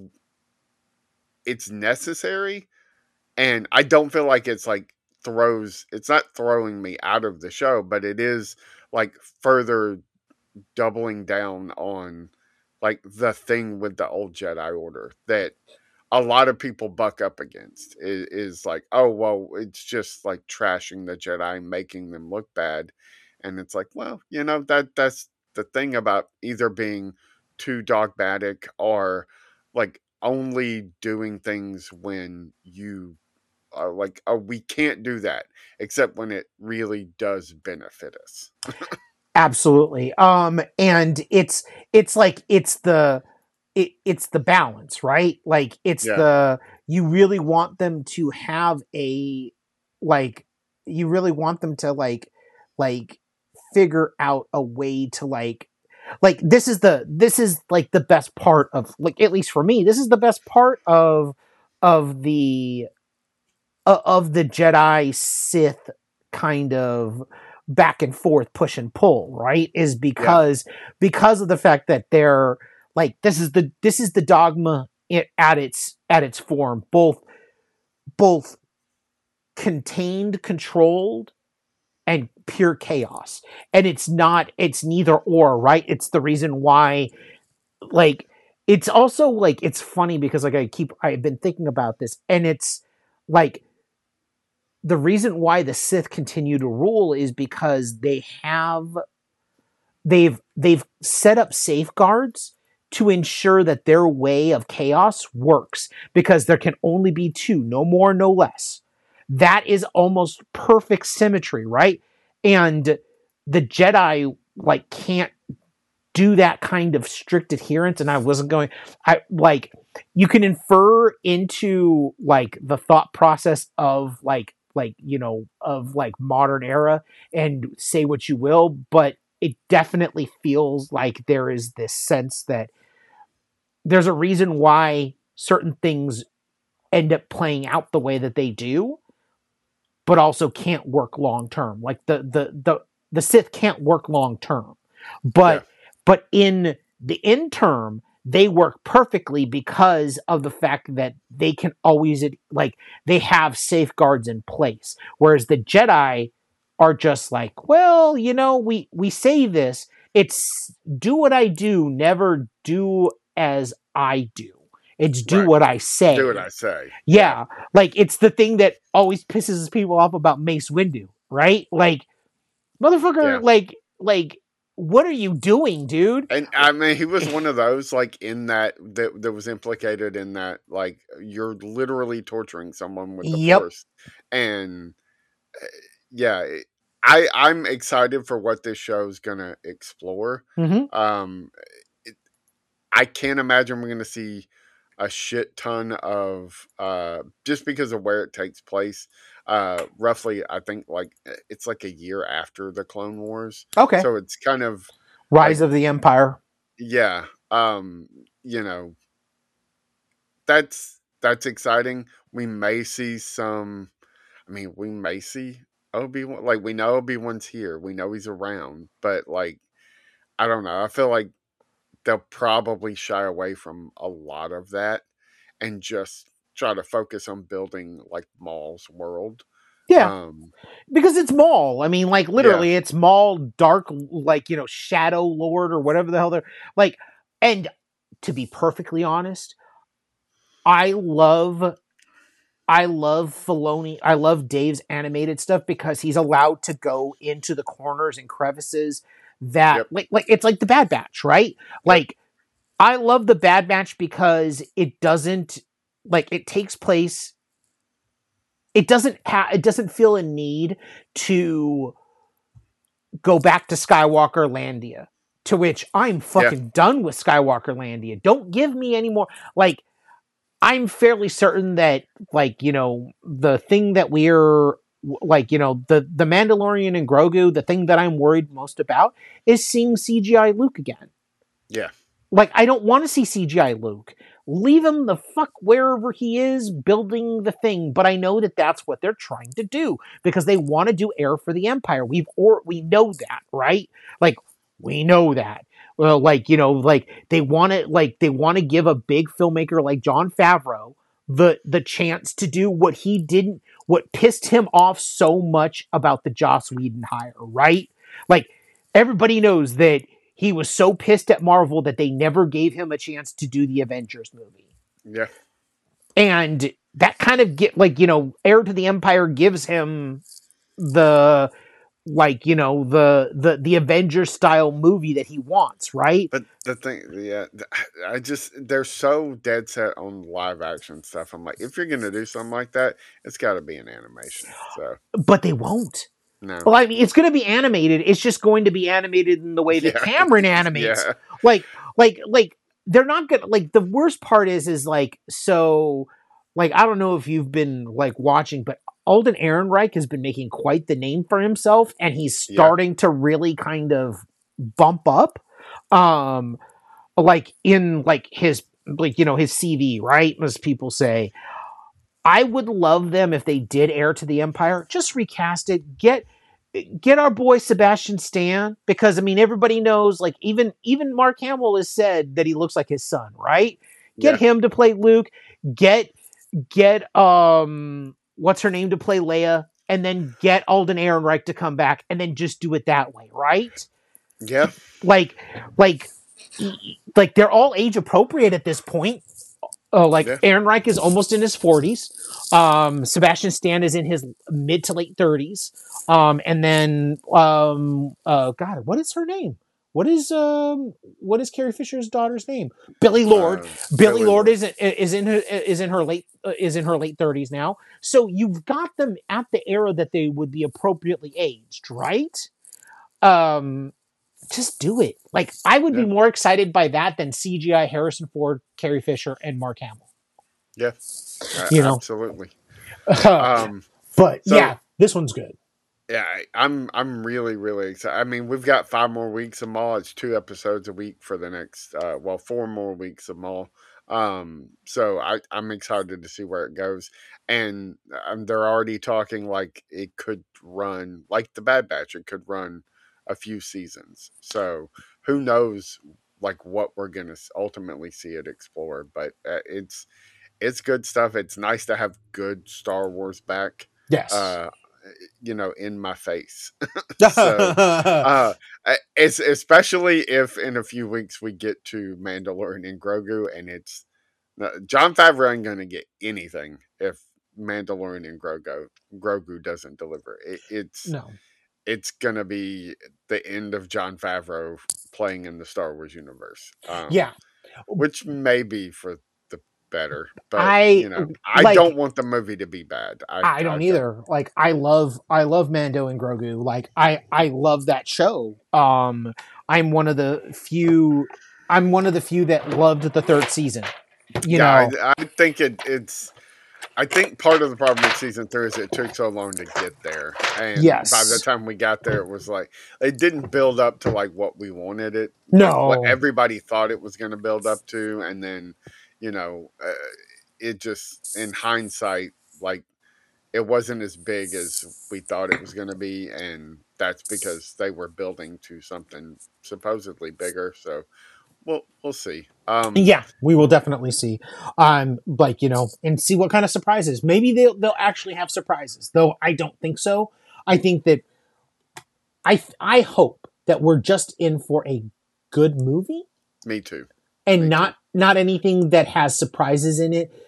It's necessary, and I don't feel like it's like it's not throwing me out of the show, but it is like further doubling down on, like, the thing with the old Jedi Order that a lot of people buck up against is like, oh, well, it's just like trashing the Jedi, making them look bad. And it's like, well, that's the thing about either being too dogmatic or, like, only doing things when you are like, oh, we can't do that except when it really does benefit us. Absolutely. And it's like, it's the balance, right? Like, it's you really want them to have you really want them to like figure out a way to like this is like the best part of, like, at least for me, this is the best part of the Jedi Sith kind of back and forth, push and pull, right? Is because of the fact that they're like, this is the dogma at its form, both contained, controlled, and pure chaos. And it's neither or, right? It's the reason why, like, it's also like, it's funny because, like, I've been thinking about this, and it's like, the reason why the Sith continue to rule is because they've set up safeguards to ensure that their way of chaos works, because there can only be two, no more, no less. That is almost perfect symmetry, right? And the Jedi like can't do that kind of strict adherence. And you can infer into like the thought process of of modern era and say what you will, but it definitely feels like there is this sense that there's a reason why certain things end up playing out the way that they do, but also can't work long term. Like the Sith can't work long term, but in the interim, they work perfectly because of the fact that they can always they have safeguards in place, whereas the Jedi are just like, well, we say this. It's do what I do, never do as I do. It's do what I say. Do what I say. Yeah. Like, it's the thing that always pisses people off about Mace Windu, right? Like, motherfucker, like, what are you doing, dude? And I mean, he was one of those, like, in that was implicated in that, like, you're literally torturing someone with the Force. And, yeah, I'm excited for what this show is going to explore. Mm-hmm. I can't imagine we're going to see a shit ton of, just because of where it takes place. Roughly, I think it's like a year after the Clone Wars. Okay. So it's kind of Rise of the Empire. Yeah. That's exciting. We may see we may see Obi-Wan. Like, we know Obi-Wan's here. We know he's around. But, like, I don't know. I feel like they'll probably shy away from a lot of that and just try to focus on building, like, Maul's world. Yeah. Because it's Maul. I mean, like, literally, it's Maul, Dark, Shadow Lord or whatever the hell they're... Like, and to be perfectly honest, I love Filoni. I love Dave's animated stuff because he's allowed to go into the corners and crevices that like it's like the Bad Batch, right? Like, I love the Bad Batch because it doesn't it takes place. It doesn't feel a need to go back to Skywalker Landia, to which I'm fucking done with Skywalker Landia. Don't give me any more. Like, I'm fairly certain that the thing that we're the Mandalorian and Grogu, the thing that I'm worried most about is seeing CGI Luke again. Yeah. Like, I don't want to see CGI Luke. Leave him the fuck wherever he is building the thing. But I know that that's what they're trying to do because they want to do Heir for the Empire. We know that, right? Like, we know that. Well, they want to give a big filmmaker like Jon Favreau the chance to do what pissed him off so much about the Joss Whedon hire, right? Like, everybody knows that he was so pissed at Marvel that they never gave him a chance to do the Avengers movie. Yeah. And that kind of Heir to the Empire gives him the Avengers style movie that he wants, right? But the thing, they're so dead set on live action stuff. I'm like, if you're going to do something like that, it's got to be an animation. So, but they won't. No. Well, I mean, it's going to be animated. It's just going to be animated in the way that Cameron animates. Yeah. Like they're not going to, the worst part is I don't know if you've been watching, but Alden Ehrenreich has been making quite the name for himself, and he's starting to really kind of bump up, in his CV, right? As people say. I would love them if they did Heir to the Empire. Just recast it. Get our boy Sebastian Stan, because I mean, everybody knows, even Mark Hamill has said that he looks like his son, right? Get him to play Luke. Get what's her name to play Leia, and then get Alden Ehrenreich to come back, and then just do it that way, right? Yeah. Like they're all age appropriate at this point. Ehrenreich is almost in his 40s. Sebastian Stan is in his mid to late 30s. And then God, what is her name? What is Carrie Fisher's daughter's name? Billy Lord. Billy Lord is in her late 30s now. So you've got them at the era that they would be appropriately aged, right? Just do it. Like, I would be more excited by that than CGI Harrison Ford, Carrie Fisher, and Mark Hamill. Yeah, absolutely. But yeah, this one's good. Yeah, I'm really, really excited. I mean, we've got 5 more weeks of Maul. It's 2 episodes a week for the next 4 more weeks of Maul. So I'm excited to see where it goes. And they're already talking like it could run, like the Bad Batch, it could run a few seasons. So who knows like what we're going to ultimately see it explore, but it's good stuff. It's nice to have good Star Wars back. Yes. In my face. So it's especially if in a few weeks we get to Mandalorian and Grogu, and it's Jon Favreau ain't gonna get anything if Mandalorian and Grogu doesn't deliver. It's gonna be the end of Jon Favreau playing in the Star Wars universe. Which may be for the better, but I don't want the movie to be bad. I don't either. Like, I love Mando and Grogu. Like, I love that show. I'm one of the few that loved the 3rd season. You know, I think it's. I think part of the problem with season 3 is it took so long to get there, and by the time we got there, it was like it didn't build up to like what we wanted it. No, what everybody thought it was going to build up to, and then it just in hindsight, like it wasn't as big as we thought it was going to be, and that's because they were building to something supposedly bigger. So we'll see. We will definitely see. And see what kind of surprises. Maybe they'll actually have surprises, though I don't think so. I think that I hope that we're just in for a good movie. Me too. And not anything that has surprises in it.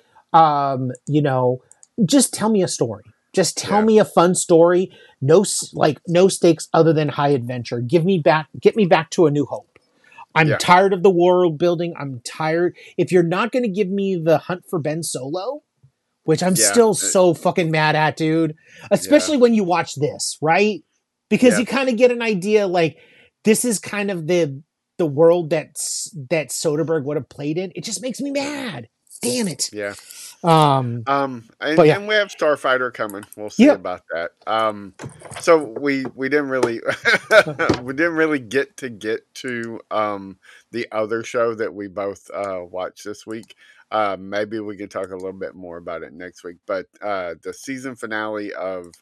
Just tell me a story. Just tell me a fun story. No stakes other than high adventure. Get me back to A New Hope. I'm tired of the world building. I'm tired. If you're not going to give me the Hunt for Ben Solo, which I'm still so fucking mad at, dude, especially when you watch this, right? Because you kind of get an idea, like, this is kind of the world that Soderbergh would have played in. It just makes me mad. Damn it. Yeah. And we have Starfighter coming. We'll see about that. So we didn't really get to the other show that we both watched this week. Maybe we can talk a little bit more about it next week. But the season finale of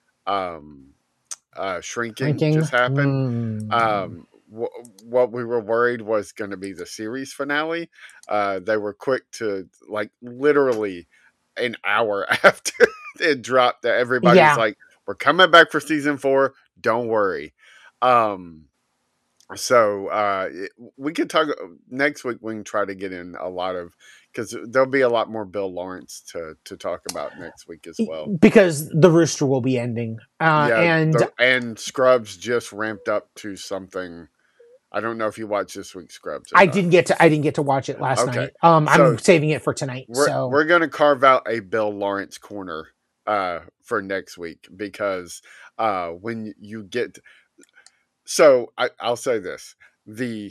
Shrinking just happened. What we were worried was going to be the series finale. They were quick to, like, literally an hour after it dropped, everybody's like, we're coming back for season 4. Don't worry. So we could talk next week. We can try to get in a lot of, because there'll be a lot more Bill Lawrence to talk about next week as well. Because The Rooster will be ending. And Scrubs just ramped up to something. I don't know if you watched this week's Scrubs. I didn't get to watch it last night. I'm saving it for tonight. We're going to carve out a Bill Lawrence corner for next week, because when you get, I'll say this: the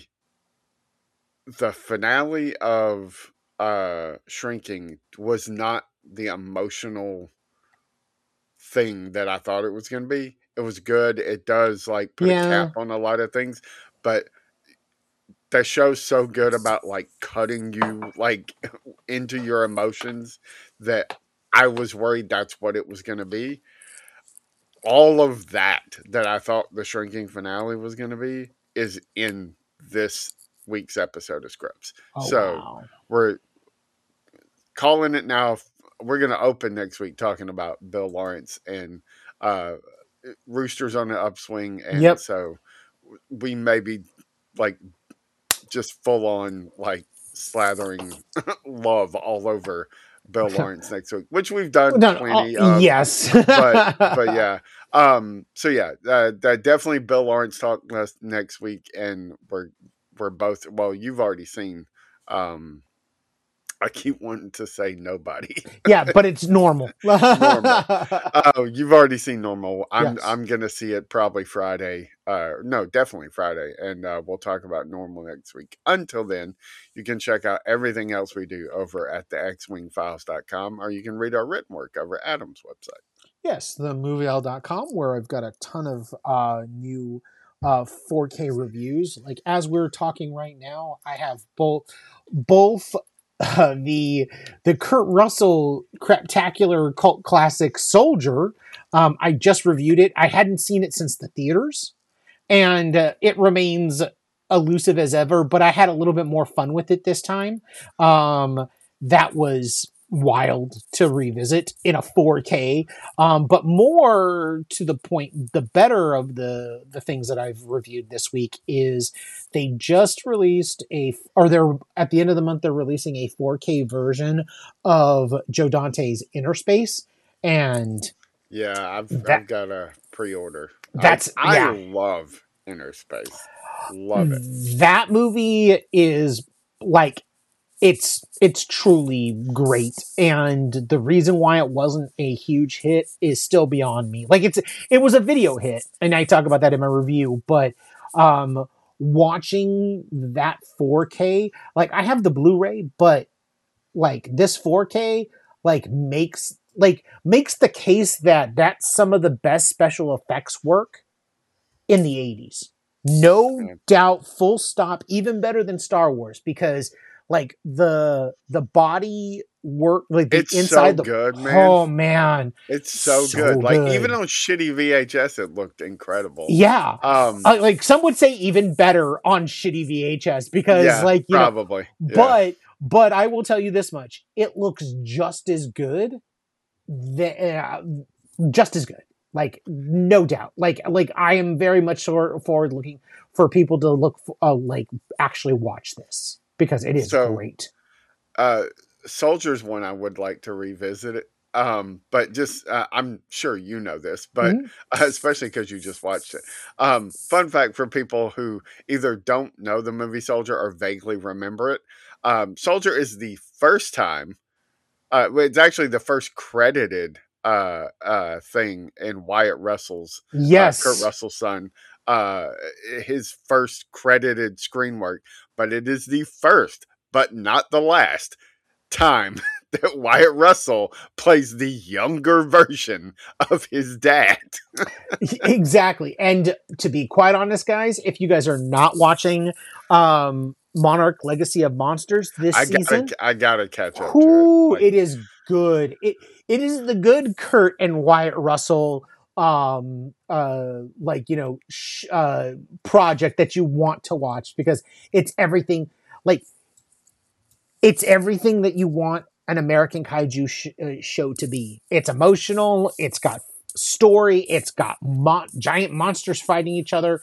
finale of Shrinking was not the emotional thing that I thought it was going to be. It was good. It does like put a cap on a lot of things, but that show's so good about like cutting you like into your emotions that I was worried that's what it was going to be. All of that I thought the Shrinking finale was going to be is in this week's episode of Scrubs. We're calling it now. We're going to open next week talking about Bill Lawrence and Rooster's on the upswing. And so we may be like just full on like slathering love all over Bill Lawrence next week, which we've done plenty of. Yes. but yeah. So yeah, definitely Bill Lawrence talk next week, and we're both, well, you've already seen, I keep wanting to say Nobody. Yeah, but it's Normal. Normal. Oh, you've already seen Normal. Yes. I'm gonna see it probably Friday. No, definitely Friday, and we'll talk about Normal next week. Until then, you can check out everything else we do over at the xwingfiles.com, or you can read our written work over at Adam's website. Yes, themovieowl.com, where I've got a ton of new 4K reviews. Like, as we're talking right now, I have both the Kurt Russell craptacular cult classic Soldier. I just reviewed it. I hadn't seen it since the theaters, and it remains elusive as ever, but I had a little bit more fun with it this time. That was wild to revisit in a 4K, but more to the point, the better of the things that I've reviewed this week is they just released they're at the end of the month, they're releasing a 4K version of Joe Dante's Inner Space, and yeah, I've got a pre-order. I love Inner Space. Love it. That movie is like, it's truly great, and the reason why it wasn't a huge hit is still beyond me. Like, it was a video hit, and I talk about that in my review, but watching that 4K, like, I have the Blu-ray, but like, this 4K like makes the case that that's some of the best special effects work in the 80s. No doubt, full stop, even better than Star Wars, because like the body work, like the it's inside, so good, man. Oh man, it's so good. Like, even on shitty VHS, it looked incredible. Yeah, like some would say even better on shitty VHS, because like, you probably. Know, but I will tell you this much: it looks just as good. Just as good. Like, no doubt. Like I am very much forward looking for people to look like actually watch this, because it is great. Soldier's one I would like to revisit it. But just I'm sure you know this, but especially because you just watched it. Fun fact for people who either don't know the movie Soldier or vaguely remember it. Soldier is the first time. It's actually the first credited thing in Wyatt Russell's, Kurt Russell's son, his first credited screen work, but it is the first, but not the last time that Wyatt Russell plays the younger version of his dad. Exactly. And to be quite honest, guys, if you guys are not watching Monarch Legacy of Monsters this season, I gotta catch up to it. It is good. It is the good Kurt and Wyatt Russell project that you want to watch, because it's everything that you want an American kaiju show to be. It's emotional, it's got story, it's got giant monsters fighting each other.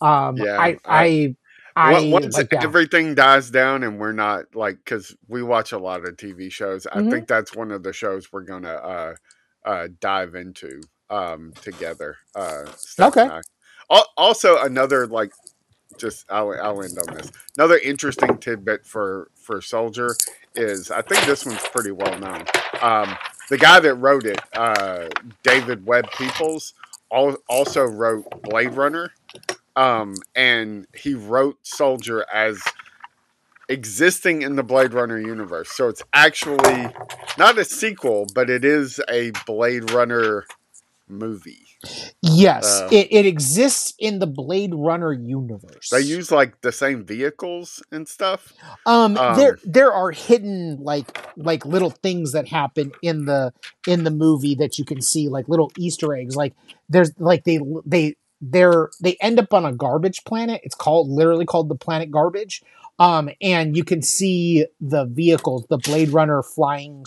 Once everything dies down and we're not like, because we watch a lot of TV shows, I think that's one of the shows we're gonna dive into together. Okay. Also, another I'll end on this. Another interesting tidbit for Soldier is, I think this one's pretty well known. The guy that wrote it, David Webb Peoples, also wrote Blade Runner. And he wrote Soldier as existing in the Blade Runner universe. So it's actually not a sequel, but it is a Blade Runner movie. Yes, it exists in the Blade Runner universe. They use like the same vehicles and stuff. There are hidden like little things that happen in the movie that you can see, like little Easter eggs. Like, there's like they end up on a garbage planet. It's literally called the planet Garbage. And you can see the vehicles, the Blade Runner flying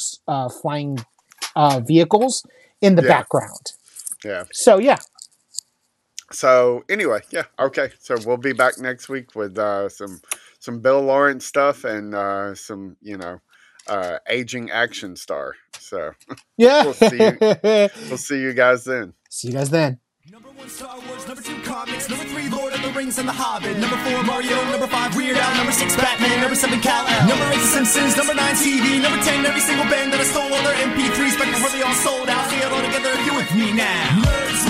vehicles in the background. Yeah. So, yeah. So, anyway, yeah. Okay. So, we'll be back next week with some some Bill Lawrence stuff and some aging action star. So yeah, we'll see you guys then. See you guys then. Number 1, Star Wars. Number 2, comics. Number 3, Lord of the Rings and The Hobbit. Number 4, Mario. Number 5, Weird Al. Number 6, Batman. Number 7, Kal-El. Number 8, The Simpsons. Number 9, TV. Number 10, every single band that I stole all their MP3s back before they all sold out. See it all together if you with me now. Nerds